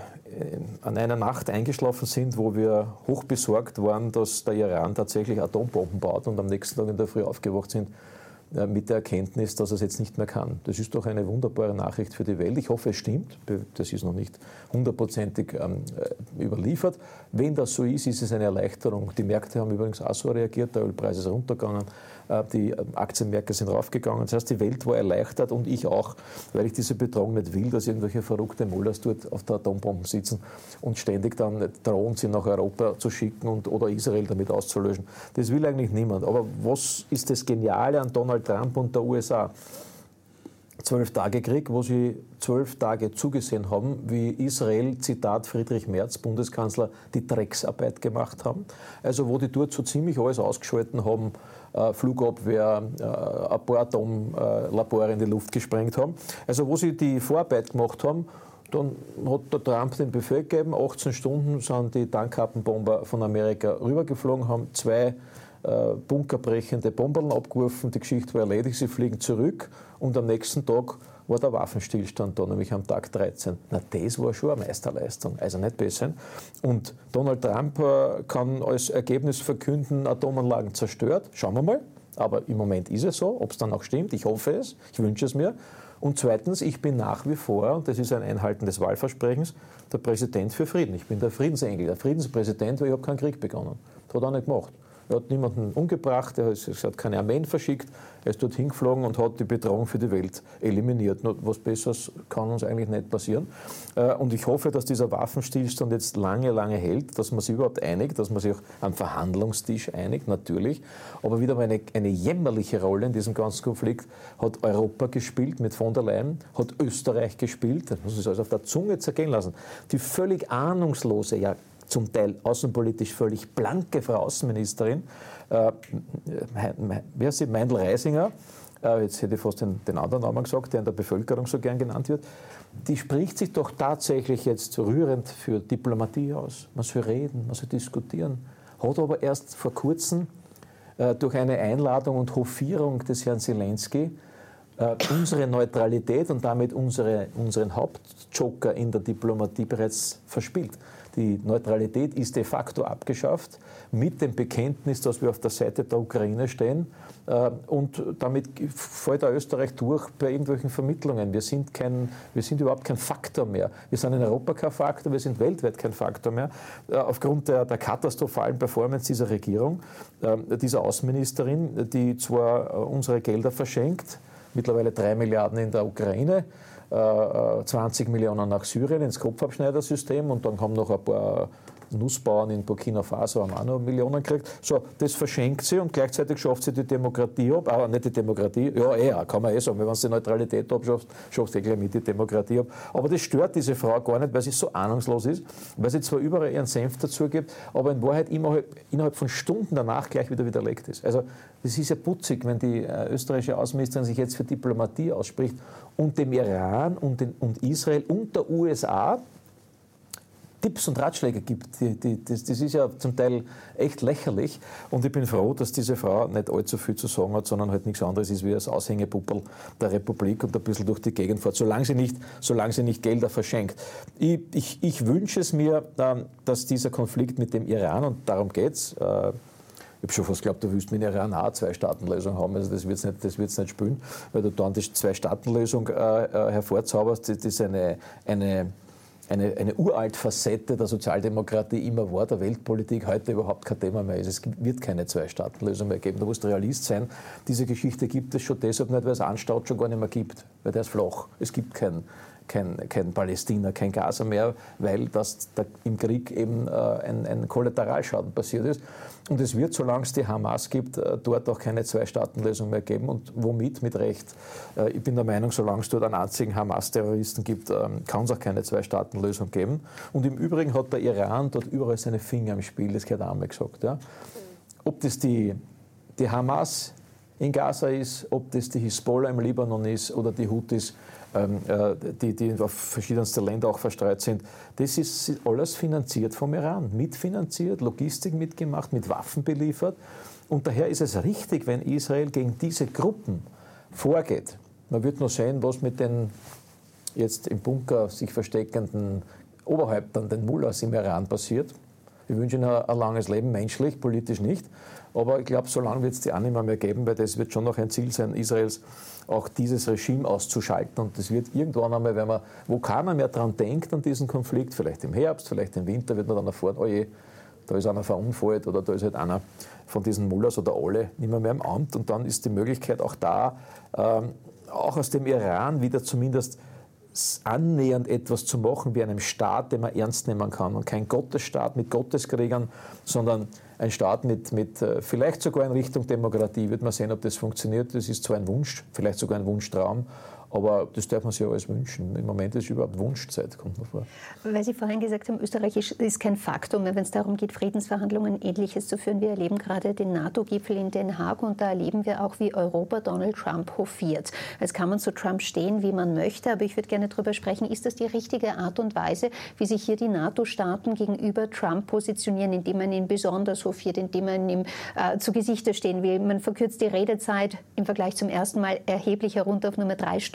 an einer Nacht eingeschlafen sind, wo wir hochbesorgt waren, dass der Iran tatsächlich Atombomben baut und am nächsten Tag in der Früh aufgewacht sind äh, mit der Erkenntnis, dass er es jetzt nicht mehr kann. Das ist doch eine wunderbare Nachricht für die Welt. Ich hoffe, es stimmt. Das ist noch nicht hundertprozentig ähm, überliefert. Wenn das so ist, ist es eine Erleichterung. Die Märkte haben übrigens auch so reagiert, der Ölpreis ist runtergegangen, äh, die Aktienmärkte sind raufgegangen. Das heißt, die Welt war erleichtert und ich auch, weil ich diese Bedrohung nicht will, dass irgendwelche verrückte Mullahs dort auf der Atombomben sitzen und ständig dann drohen, sie nach Europa zu schicken und, oder Israel damit auszulöschen. Das will eigentlich niemand. Aber was ist das Geniale an Donald Trump und der U S A? Zwölf-Tage-Krieg, wo sie zwölf Tage zugesehen haben, wie Israel, Zitat Friedrich Merz, Bundeskanzler, die Drecksarbeit gemacht haben. Also wo die dort so ziemlich alles ausgeschalten haben, äh, Flugabwehr, äh, ein paar Atomlabore in die Luft gesprengt haben. Also wo sie die Vorarbeit gemacht haben, dann hat der Trump den Befehl gegeben, achtzehn Stunden sind die Tankkappenbomber von Amerika rübergeflogen, haben zwei äh, bunkerbrechende Bomben abgeworfen, die Geschichte war erledigt, sie fliegen zurück und am nächsten Tag war der Waffenstillstand da, nämlich am Tag dreizehn. Na, das war schon eine Meisterleistung, also nicht besser. Und Donald Trump äh, kann als Ergebnis verkünden, Atomanlagen zerstört, schauen wir mal, aber im Moment ist es so, ob es dann auch stimmt, ich hoffe es, ich wünsche es mir. Und zweitens, ich bin nach wie vor, und das ist ein Einhalten des Wahlversprechens, der Präsident für Frieden. Ich bin der Friedensengel, der Friedenspräsident, weil ich habe keinen Krieg begonnen. Das hat er nicht gemacht. Er hat niemanden umgebracht, er hat keine Armeen verschickt, er ist dort hingeflogen und hat die Bedrohung für die Welt eliminiert. Nur was Besseres kann uns eigentlich nicht passieren. Und ich hoffe, dass dieser Waffenstillstand jetzt lange, lange hält, dass man sich überhaupt einigt, dass man sich auch am Verhandlungstisch einigt, natürlich. Aber wieder mal eine, eine jämmerliche Rolle in diesem ganzen Konflikt hat Europa gespielt mit von der Leyen, hat Österreich gespielt, das muss ich also auf der Zunge zergehen lassen. Die völlig ahnungslose, ja zum Teil außenpolitisch völlig blanke Frau Außenministerin, äh, wie heißt sie, Meindl-Reisinger, äh, jetzt hätte ich fast den, den anderen Namen gesagt, der in der Bevölkerung so gern genannt wird, die spricht sich doch tatsächlich jetzt rührend für Diplomatie aus. Man soll reden, man soll diskutieren. Hat aber erst vor kurzem äh, durch eine Einladung und Hofierung des Herrn Zelensky äh, unsere Neutralität und damit unsere, unseren Hauptjoker in der Diplomatie bereits verspielt. Die Neutralität ist de facto abgeschafft mit dem Bekenntnis, dass wir auf der Seite der Ukraine stehen. Und damit fällt auch Österreich durch bei irgendwelchen Vermittlungen. Wir sind, kein, wir sind überhaupt kein Faktor mehr. Wir sind in Europa kein Faktor, wir sind weltweit kein Faktor mehr. Aufgrund der, der katastrophalen Performance dieser Regierung, dieser Außenministerin, die zwar unsere Gelder verschenkt, mittlerweile drei Milliarden in der Ukraine, zwanzig Millionen nach Syrien ins Kopfabschneidersystem und dann haben noch ein paar Nussbauern in Burkina Faso haben auch noch Millionen gekriegt. So, das verschenkt sie und gleichzeitig schafft sie die Demokratie ab. Aber nicht die Demokratie, ja, eh, kann man eh sagen, wenn sie die Neutralität abschafft, schafft sie gleich mit die Demokratie ab. Aber das stört diese Frau gar nicht, weil sie so ahnungslos ist, weil sie zwar überall ihren Senf dazu gibt, aber in Wahrheit innerhalb, innerhalb von Stunden danach gleich wieder widerlegt ist. Also, das ist ja putzig, wenn die äh, österreichische Außenministerin sich jetzt für Diplomatie ausspricht und dem Iran und, den, und Israel und der U S A Tipps und Ratschläge gibt. Die, die, das, das ist ja zum Teil echt lächerlich. Und ich bin froh, dass diese Frau nicht allzu viel zu sagen hat, sondern halt nichts anderes ist wie das Aushängepuppel der Republik und ein bisschen durch die Gegend fährt, solange sie nicht, solange sie nicht Gelder verschenkt. Ich, ich, ich wünsche es mir, dass dieser Konflikt mit dem Iran, und darum geht es, ich habe schon fast geglaubt, du willst mit Iran auch eine Zwei-Staaten-Lösung haben. Also das wird es nicht, das wird's nicht spielen, weil du dann die Zwei-Staaten-Lösung äh, hervorzauberst. Das ist eine, eine Eine, eine uralt Facette der Sozialdemokratie immer war, der Weltpolitik heute überhaupt kein Thema mehr ist. Es wird keine Zwei-Staaten-Lösung mehr geben. Du musst Realist sein. Diese Geschichte gibt es schon deshalb nicht, weil es Anstaut schon gar nicht mehr gibt. Weil der ist flach. Es gibt kein, kein, kein Palästina, kein Gaza mehr, weil das da im Krieg eben äh, ein, ein Kollateralschaden passiert ist. Und es wird, solange es die Hamas gibt, äh, dort auch keine Zwei-Staaten-Lösung mehr geben. Und womit? Mit Recht. Äh, ich bin der Meinung, solange es dort einen einzigen Hamas-Terroristen gibt, ähm, kann es auch keine Zwei-Staaten-Lösung geben. Und im Übrigen hat der Iran dort überall seine Finger im Spiel, das gehört einmal gesagt. Ja? Ob das die, die Hamas in Gaza ist, ob das die Hisbollah im Libanon ist oder die Houthis, ähm, äh, die, die auf verschiedenste Länder auch verstreut sind, das ist alles finanziert vom Iran, mitfinanziert, Logistik mitgemacht, mit Waffen beliefert. Und daher ist es richtig, wenn Israel gegen diese Gruppen vorgeht. Man wird nur sehen, was mit den jetzt im Bunker sich versteckenden Oberhäuptern, den Mullahs im Iran passiert. Ich wünsche ihnen ein langes Leben, menschlich, politisch nicht. Aber ich glaube, so lange wird es die auch nicht mehr geben, weil das wird schon noch ein Ziel sein, Israels auch dieses Regime auszuschalten. Und das wird irgendwann einmal, wenn man, wo keiner mehr dran denkt an diesen Konflikt, vielleicht im Herbst, vielleicht im Winter, wird man dann erfahren, oh je, da ist einer verunfallt oder da ist halt einer von diesen Mullahs oder alle nicht mehr, mehr im Amt. Und dann ist die Möglichkeit auch da, ähm, auch aus dem Iran wieder zumindest annähernd etwas zu machen wie einem Staat, den man ernst nehmen kann. Und kein Gottesstaat mit Gotteskriegern, sondern ein Staat mit, mit vielleicht sogar in Richtung Demokratie. Wird man sehen, ob das funktioniert. Das ist zwar ein Wunsch, vielleicht sogar ein Wunschtraum, aber das darf man sich ja alles wünschen. Im Moment ist überhaupt Wunschzeit, kommt mir vor. Weil Sie vorhin gesagt haben, Österreich ist kein Faktum, wenn es darum geht, Friedensverhandlungen Ähnliches zu führen. Wir erleben gerade den NATO-Gipfel in Den Haag und da erleben wir auch, wie Europa Donald Trump hofiert. Jetzt kann man zu Trump stehen, wie man möchte, aber ich würde gerne darüber sprechen, ist das die richtige Art und Weise, wie sich hier die NATO-Staaten gegenüber Trump positionieren, indem man ihn besonders hofiert, indem man ihm äh, zu Gesichter stehen will. Man verkürzt die Redezeit im Vergleich zum ersten Mal erheblich herunter auf nur mehr drei Stunden.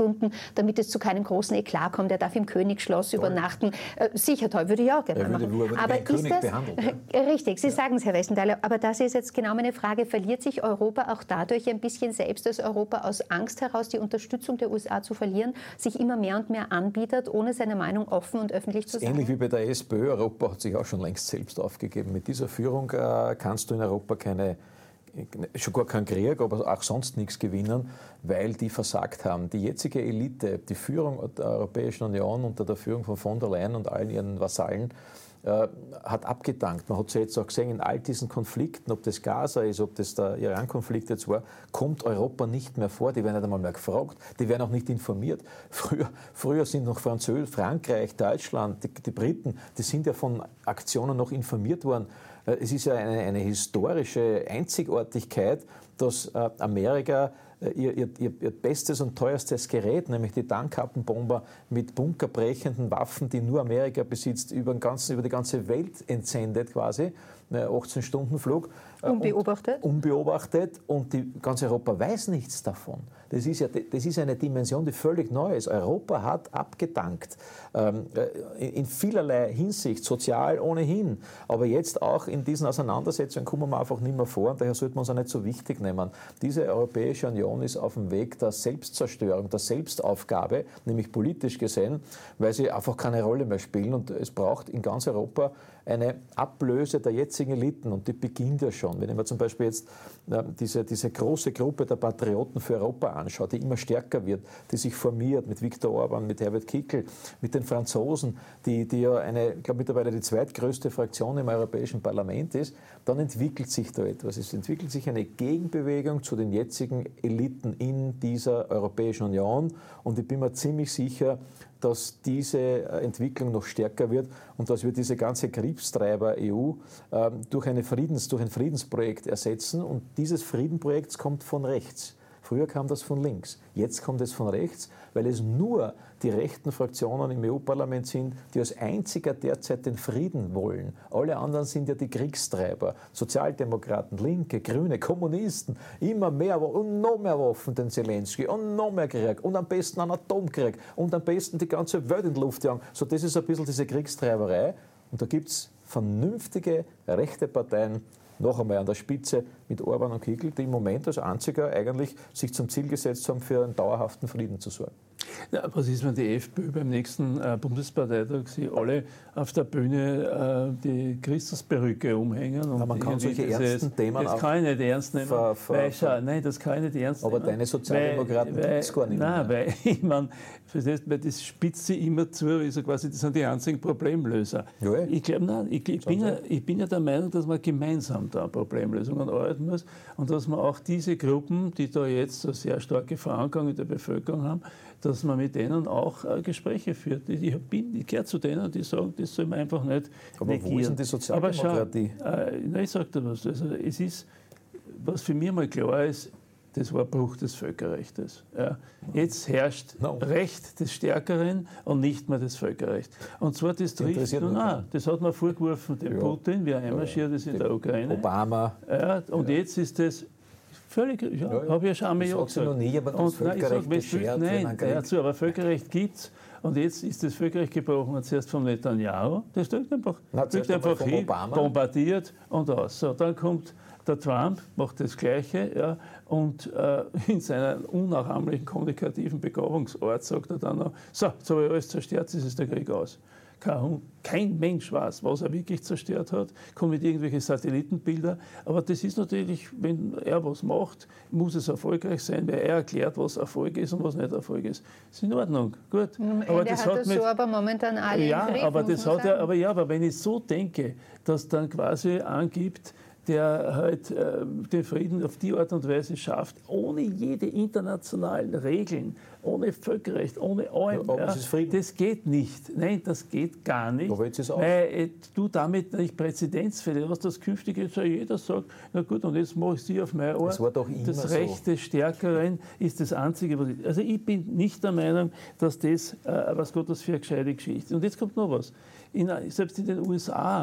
Stunden, damit es zu keinem großen Eklat kommt. Er darf im Königsschloss toll. übernachten. Äh, sicher toll, würde ich auch gerne machen. Würde aber ist König das, behandelt, ja? Richtig, Sie ja. sagen es, Herr Westenthaler, aber das ist jetzt genau meine Frage. Verliert sich Europa auch dadurch ein bisschen selbst, dass Europa aus Angst heraus, die Unterstützung der U S A zu verlieren, sich immer mehr und mehr anbietet, ohne seine Meinung offen und öffentlich zu sagen? Ähnlich wie bei der SPÖ. Europa hat sich auch schon längst selbst aufgegeben. Mit dieser Führung äh, kannst du in Europa keine, schon gar keinen Krieg, aber auch sonst nichts gewinnen, weil die versagt haben. Die jetzige Elite, die Führung der Europäischen Union unter der Führung von von der Leyen und allen ihren Vasallen, äh, hat abgedankt. Man hat es ja jetzt auch gesehen, in all diesen Konflikten, ob das Gaza ist, ob das der Iran-Konflikt jetzt war, kommt Europa nicht mehr vor. Die werden nicht einmal mehr gefragt, die werden auch nicht informiert. Früher, früher sind noch Französisch, Frankreich, Deutschland, die, die Briten, die sind ja von Aktionen noch informiert worden. Es ist ja eine, eine historische Einzigartigkeit, dass äh, Amerika äh, ihr, ihr, ihr bestes und teuerstes Gerät, nämlich die Tarnkappenbomber mit bunkerbrechenden Waffen, die nur Amerika besitzt, über, den ganzen, über die ganze Welt entsendet quasi, achtzehn Stunden Flug. Unbeobachtet? Und, unbeobachtet und die, ganz Europa weiß nichts davon. Das ist ja das ist eine Dimension, die völlig neu ist. Europa hat abgedankt, ähm, in vielerlei Hinsicht, sozial ohnehin, aber jetzt auch in diesen Auseinandersetzungen kommen wir einfach nicht mehr vor und daher sollte man uns auch nicht so wichtig nehmen. Diese Europäische Union ist auf dem Weg der Selbstzerstörung, der Selbstaufgabe, nämlich politisch gesehen, weil sie einfach keine Rolle mehr spielen und es braucht in ganz Europa eine Ablöse der jetzigen Eliten und die beginnt ja schon. Wenn ich mir zum Beispiel jetzt äh, diese, diese große Gruppe der Patrioten für Europa anschaue, die immer stärker wird, die sich formiert mit Viktor Orban, mit Herbert Kickl, mit den Franzosen, die, die ja eine, ich glaube mittlerweile die zweitgrößte Fraktion im Europäischen Parlament ist, dann entwickelt sich da etwas. Es entwickelt sich eine Gegenbewegung zu den jetzigen Eliten in dieser Europäischen Union und ich bin mir ziemlich sicher, dass diese Entwicklung noch stärker wird und dass wir diese ganze Kriegstreiber E U äh, durch, eine Friedens, durch ein Friedensprojekt ersetzen. Und dieses Friedensprojekt kommt von rechts. Früher kam das von links. Jetzt kommt es von rechts, weil es nur die rechten Fraktionen im E U-Parlament sind, die als einziger derzeit den Frieden wollen. Alle anderen sind ja die Kriegstreiber. Sozialdemokraten, Linke, Grüne, Kommunisten. Immer mehr und noch mehr Waffen den Zelensky und noch mehr Krieg und am besten einen Atomkrieg und am besten die ganze Welt in die Luft jagen. So, das ist ein bisschen diese Kriegstreiberei. Und da gibt es vernünftige rechte Parteien, noch einmal an der Spitze mit Orban und Kickl, die im Moment als einziger eigentlich sich zum Ziel gesetzt haben, für einen dauerhaften Frieden zu sorgen. Ja, was ist, wenn die FPÖ beim nächsten äh, Bundesparteitag sie alle auf der Bühne äh, die Christusperücke umhängen? Und ja, man kann solche dieses, ernsten Themen das kann ich nicht ernst nehmen. Ver, ver, weil, schau, nein, das kann ich nicht ernst aber nehmen. Aber deine Sozialdemokraten gibt es gar nicht nein, mehr. Weil, ich mein, weil das spitzt sie immer zu, also quasi, das sind die einzigen Problemlöser. Ja, ich glaube, nein, ich, ich, bin ja, ich bin ja der Meinung, dass man gemeinsam da Problemlösungen arbeiten muss und dass man auch diese Gruppen, die da jetzt so sehr starke Verankerung in der Bevölkerung haben, dass man mit denen auch äh, Gespräche führt. Ich, ich, ich gehöre zu denen, die sagen, das soll man einfach nicht Aber negieren. Wo ist denn die Sozialdemokratie? Aber schau, äh, nein, ich sage dir was. Also es ist, was für mich mal klar ist, das war Bruch des Völkerrechts. Ja. Jetzt herrscht no. Recht des Stärkeren und nicht mehr das Völkerrecht. Und zwar das trifft, nein, das hat man vorgeworfen, dem ja. Putin, wie er einmarschiert ist in der Ukraine. Obama. Ja, und ja. jetzt ist das völlig, ja, ja, ja. habe ich ja schon einmal gesagt. Ich noch nie, aber das und, Völkerrecht nein, ich sag, nein, dazu, aber Völkerrecht gibt es. Und jetzt ist das Völkerrecht gebrochen, und zuerst vom Netanyahu, das drückt einfach, Na, drückt einfach hin, Obama. bombardiert und aus. So, dann kommt der Trump, macht das Gleiche, ja, und äh, in seiner unnachahmlichen kommunikativen Begabungsart sagt er dann noch, so, jetzt habe ich alles zerstört, jetzt ist der Krieg aus. Kein, kein Mensch weiß, was er wirklich zerstört hat, kommt mit irgendwelchen Satellitenbildern. Aber das ist natürlich, wenn er was macht, muss es erfolgreich sein, weil er erklärt, was Erfolg ist und was nicht Erfolg ist. Das ist in Ordnung, gut. Am Ende aber das hat, hat das mit, so aber momentan alle ja, im Griff, aber das hat er, aber ja, aber wenn ich so denke, dass dann quasi angibt, der halt äh, den Frieden auf die Art und Weise schafft, ohne jede internationalen Regeln, ohne Völkerrecht, ohne allem. Ja, ja, das geht nicht. Nein, das geht gar nicht. Aber jetzt ist auch weil äh, du damit nicht Präzedenzfälle hast, das künftig jetzt jeder sagt, na gut, und jetzt mache ich sie auf meine Art. Das war doch immer das Recht des Stärkeren ist das Einzige, was ich... Also ich bin nicht der Meinung, dass das, äh, was Gott das für eine gescheite Geschichte ist. Und jetzt kommt noch was. In, selbst in den U S A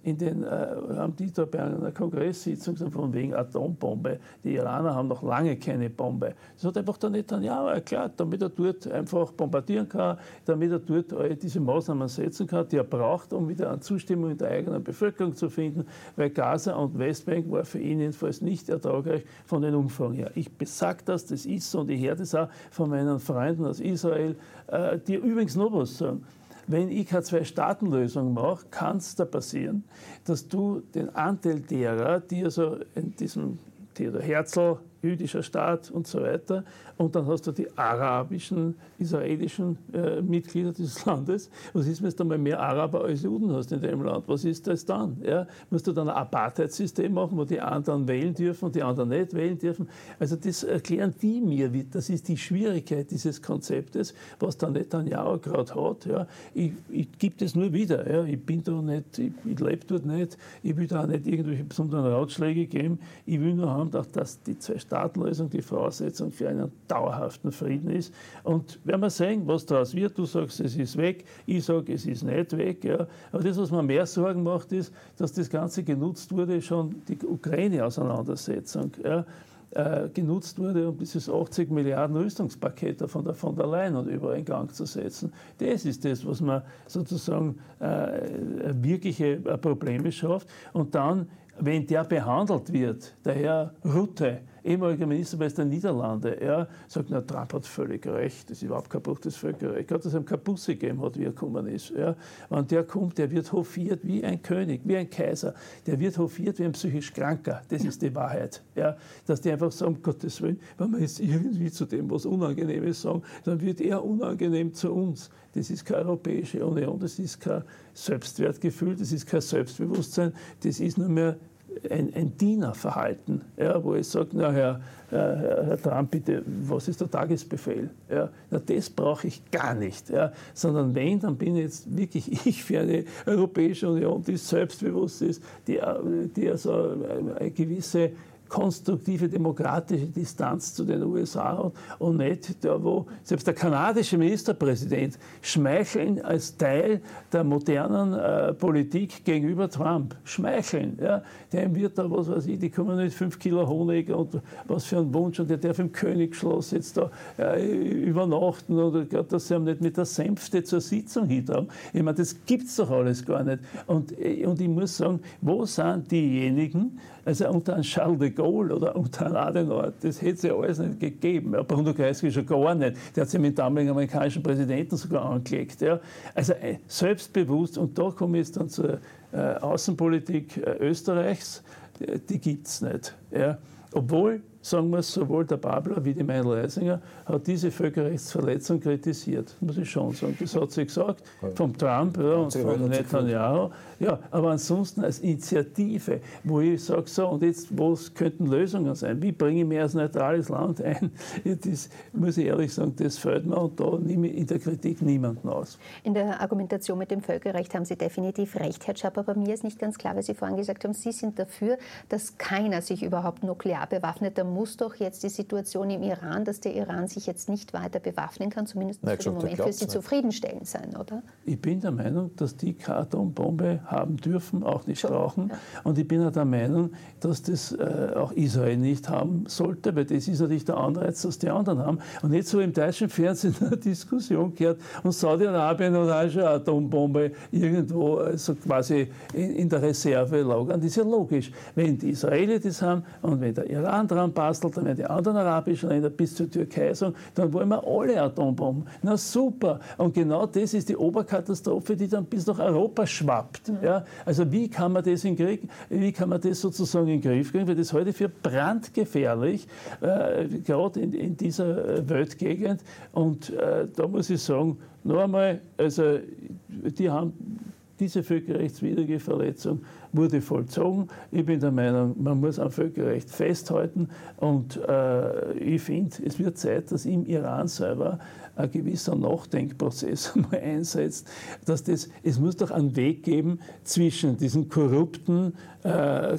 in den, äh, haben die da bei einer Kongresssitzung gesagt, von wegen Atombombe. Die Iraner haben noch lange keine Bombe. Das hat einfach der Netanyahu erklärt, damit er dort einfach bombardieren kann, damit er dort all diese Maßnahmen setzen kann, die er braucht, um wieder eine Zustimmung in der eigenen Bevölkerung zu finden, weil Gaza und Westbank war für ihn jedenfalls nicht ertragreich von den Umfang her. Ich besage das, das ist so, und ich höre das auch von meinen Freunden aus Israel, äh, die übrigens noch was sagen. Wenn ich eine Zwei-Staaten-Lösung mache, kann es da passieren, dass du den Anteil derer, die also in diesem Theodor Herzl, jüdischer Staat und so weiter, und dann hast du die arabischen, israelischen äh, Mitglieder dieses Landes. Was ist, wenn du einmal mehr Araber als Juden hast in dem Land? Was ist das dann? Ja? Musst du dann ein Apartheid-System machen, wo die anderen wählen dürfen und die anderen nicht wählen dürfen? Also das erklären die mir, das ist die Schwierigkeit dieses Konzeptes, was der Netanyahu gerade hat. Ja? Ich, ich gebe das nur wieder. Ja? Ich bin da nicht, ich, ich lebe dort nicht, ich will da auch nicht irgendwelche besonderen Ratschläge geben. Ich will nur haben, dass die Zwei-Staaten-Lösung die Voraussetzung für einen dauerhaften Frieden ist. Und werden wir sehen, was daraus wird. Du sagst, es ist weg, ich sage, es ist nicht weg. Ja. Aber das, was mir mehr Sorgen macht, ist, dass das Ganze genutzt wurde, schon die Ukraine-Auseinandersetzung, ja, äh, genutzt wurde, um dieses achtzig Milliarden Rüstungspaket von der von der Leyen und überall in Gang zu setzen. Das ist das, was man sozusagen äh, wirkliche Probleme schafft. Und dann, wenn der behandelt wird, der Herr Rutte, ehemaliger Ministerpräsident der Niederlande, er sagt, na, Trump hat völlig recht, das ist überhaupt kein Bruch des Völkerrechts. Gott, dass es einem keine Busse gegeben hat, wie er gekommen ist. Ja. Wenn der kommt, der wird hofiert wie ein König, wie ein Kaiser. Der wird hofiert wie ein psychisch Kranker. Das ist die Wahrheit. Ja. Dass die einfach sagen, um Gottes Willen, wenn wir jetzt irgendwie zu dem was Unangenehmes sagen, dann wird er unangenehm zu uns. Das ist keine Europäische Union, das ist kein Selbstwertgefühl, das ist kein Selbstbewusstsein, das ist nur mehr ein, ein Dienerverhalten, ja, wo ich sage, na Herr, Herr, Herr Trump, bitte, was ist der Tagesbefehl? Ja, na, das brauche ich gar nicht. Ja, sondern wenn, dann bin jetzt wirklich ich für eine Europäische Union, die selbstbewusst ist, die, die also eine gewisse konstruktive demokratische Distanz zu den U S A hat und nicht da, wo selbst der kanadische Ministerpräsident schmeicheln als Teil der modernen äh, Politik gegenüber Trump. Schmeicheln. Ja. Dem wird da, was weiß ich, die kommen mit fünf Kilo Honig und was für ein Wunsch und der darf im Königsschloss jetzt da äh, übernachten oder gerade, dass sie ihm nicht mit der Sänfte zur Sitzung hinhaben. Ich meine, das gibt es doch alles gar nicht. Und, und ich muss sagen, wo sind diejenigen, also unter einem Charles de Gaulle oder unter einem Adenauer, das hätte es ja alles nicht gegeben. Ja, Bruno Kreisky schon gar nicht. Der hat sich mit dem damaligen amerikanischen Präsidenten sogar angelegt. Ja. Also äh, selbstbewusst, und da komme ich jetzt dann zur äh, Außenpolitik äh, Österreichs, äh, die gibt es nicht. Ja. Obwohl, sagen wir es, sowohl der Babler wie die Meindl-Reisinger hat diese Völkerrechtsverletzung kritisiert. Muss ich schon sagen. Das hat sie gesagt, vom Trump ja, und von Netanyahu. Ja, aber ansonsten als Initiative, wo ich sage, so, und jetzt, wo könnten Lösungen sein? Wie bringe ich mich als neutrales Land ein? Das muss ich ehrlich sagen, das fällt mir, und da nehme ich in der Kritik niemanden aus. In der Argumentation mit dem Völkerrecht haben Sie definitiv recht, Herr Czapa. Aber mir ist nicht ganz klar, weil Sie vorhin gesagt haben, Sie sind dafür, dass keiner sich überhaupt nuklear bewaffnet. Da muss doch jetzt die Situation im Iran, dass der Iran sich jetzt nicht weiter bewaffnen kann, zumindest für den Moment für Sie zufriedenstellend sein, oder? Ich bin der Meinung, dass die keine Atombombe haben dürfen, auch nicht Schon, brauchen. Ja. Und ich bin auch der Meinung, dass das äh, auch Israel nicht haben sollte, weil das ist ja nicht der Anreiz, dass die anderen haben. Und jetzt so im deutschen Fernsehen eine Diskussion gehört, und Saudi-Arabien hat auch schon eine Atombombe irgendwo also quasi in, in der Reserve lagern. Das ist ja logisch. Wenn die Israelis das haben und wenn der Iran dran bastelt, dann werden die anderen arabischen Länder bis zur Türkei sagen, dann wollen wir alle Atombomben. Na super. Und genau das ist die Oberkatastrophe, die dann bis nach Europa schwappt. Ja, also wie kann man das in Krieg, wie kann man das sozusagen in den Griff kriegen? Weil das heute für brandgefährlich, äh, gerade in, in dieser Weltgegend. Und äh, da muss ich sagen, noch einmal, also die haben diese völkerrechtswidrige Verletzung wurde vollzogen. Ich bin der Meinung, man muss am Völkerrecht festhalten, und äh, ich finde, es wird Zeit, dass im Iran selber ein gewisser Nachdenkprozess mal einsetzt, dass das, es muss doch einen Weg geben zwischen diesem korrupten, äh,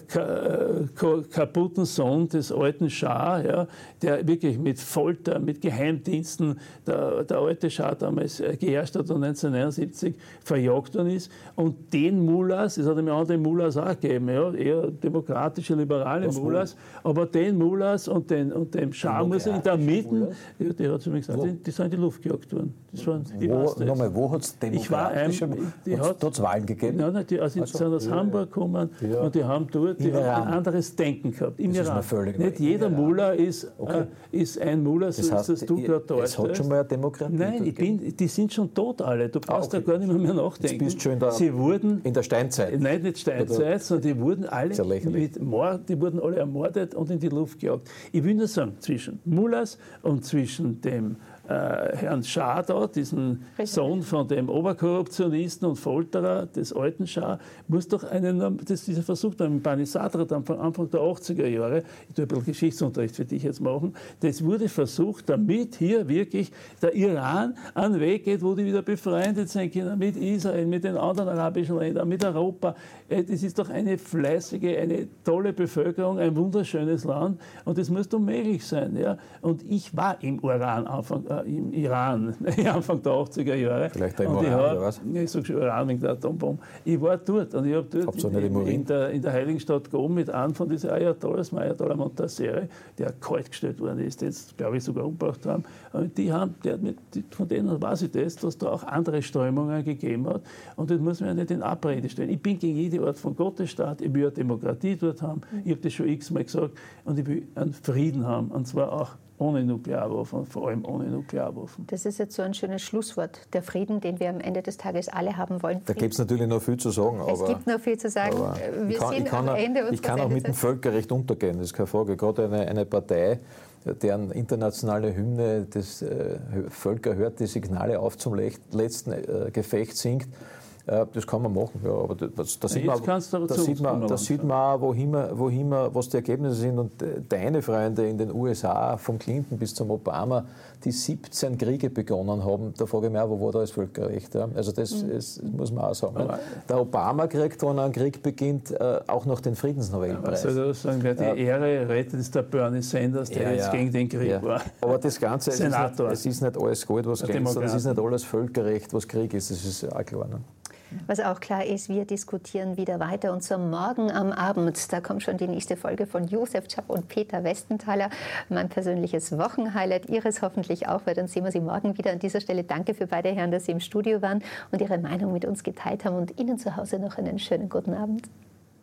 kaputten Sohn des alten Schah, ja, der wirklich mit Folter, mit Geheimdiensten, der, der alte Schah damals geherrscht hat und neunzehnhundertneunundsiebzig verjagt worden ist, Und den Mullahs, es hat immer andere Mullahs auch gegeben, ja, eher demokratische, liberale Was Mullahs, wohl? aber den Mullahs und, den, und dem Schah muss in der Mitte, ja, die hat mir gesagt, die, die sind in die Luft gejagt worden. Das waren, wo nochmal, wo hat es demokratische Hat es Wahlen gegeben? Nein, nein, die also also, sind aus ja, Hamburg gekommen ja. und die haben dort die haben ein anderes Denken gehabt. Im das Iran. Ist nicht jeder Mullah ist, okay. äh, ist ein Mullah, so das heißt, ist das du gerade da. Es hat schon mal eine Demokratie. Nein, ich bin, die sind schon tot alle. Du brauchst ah, okay. da gar nicht mehr, mehr nachdenken. Jetzt bist schon in der, Sie wurden, in der Steinzeit. Nein, nicht Steinzeit, sondern die wurden alle mit Mord, die wurden alle ermordet und in die Luft gejagt. Ich will nur sagen, zwischen Mullahs und zwischen dem Äh, Herrn Schah da, diesen Richtig. Sohn von dem Oberkorruptionisten und Folterer des alten Schah, muss doch einen, das dieser Versuch da im Bani Sadr am Anfang der achtziger Jahre, ich tue ein bisschen Geschichtsunterricht für dich jetzt machen, das wurde versucht, damit hier wirklich der Iran einen Weg geht, wo die wieder befreundet sein können mit Israel, mit den anderen arabischen Ländern, mit Europa. Das ist doch eine fleißige, eine tolle Bevölkerung, ein wunderschönes Land und das muss doch möglich sein. Ja? Und ich war im Iran Anfang im Iran, Anfang der achtziger Jahre. Vielleicht im Iran, oder was? Ich sage schon Iran wegen der Atombombe. Ich war dort und ich habe dort in, in, in, der, in der Heiligen Stadt Qom mit einem von diesen Ayatollahs, Ayatollah Montaseri, der kalt gestellt worden ist, jetzt glaube ich sogar umgebracht haben. Und die haben, der, von denen weiß ich das, dass da auch andere Strömungen gegeben hat. Und das muss man ja nicht in Abrede stellen. Ich bin gegen jede Art von Gottesstaat, ich will eine Demokratie dort haben, ich habe das schon x-mal gesagt, und ich will einen Frieden haben, und zwar auch ohne Nuklearwaffen, vor allem ohne Nuklearwaffen. Das ist jetzt so ein schönes Schlusswort. Der Frieden, den wir am Ende des Tages alle haben wollen. Da gibt es natürlich noch viel zu sagen. Es aber, gibt noch viel zu sagen. Wir ich kann, sind ich kann am Ende unserer Ich kann auch mit dem Völkerrecht untergehen, das ist keine Frage. Gerade eine, eine Partei, deren internationale Hymne des äh, Völker hört die Signale auf zum letzten äh, Gefecht singt. Das kann man machen, ja, aber das, das, sieht, man, das, sieht, man, das sieht man auch, wohin wir, wohin wir, was die Ergebnisse sind. Und deine Freunde in den U S A, vom Clinton bis zum Obama, die siebzehn Kriege begonnen haben, da frage ich mich auch, wo war da das Völkerrecht? Ja? Also das, mhm. das muss man auch sagen. Aber der Obama kriegt, wenn ein Krieg beginnt, auch noch den Friedensnobelpreis. Also sagen, wer die ja. Ehre rettet, ist der Bernie Sanders, der ja, jetzt ja. gegen den Krieg ja. war. Aber das Ganze, es ist, nicht, es ist nicht alles Gold, was glänzt, sondern es ist nicht alles Völkerrecht, was Krieg ist, das ist auch klar. Ne? Was auch klar ist, wir diskutieren wieder weiter. Und zum Morgen am Abend, da kommt schon die nächste Folge von Josef Czap und Peter Westenthaler. Mein persönliches Wochenhighlight, Ihres hoffentlich auch, weil dann sehen wir Sie morgen wieder. An dieser Stelle danke für beide Herren, dass Sie im Studio waren und Ihre Meinung mit uns geteilt haben. Und Ihnen zu Hause noch einen schönen guten Abend.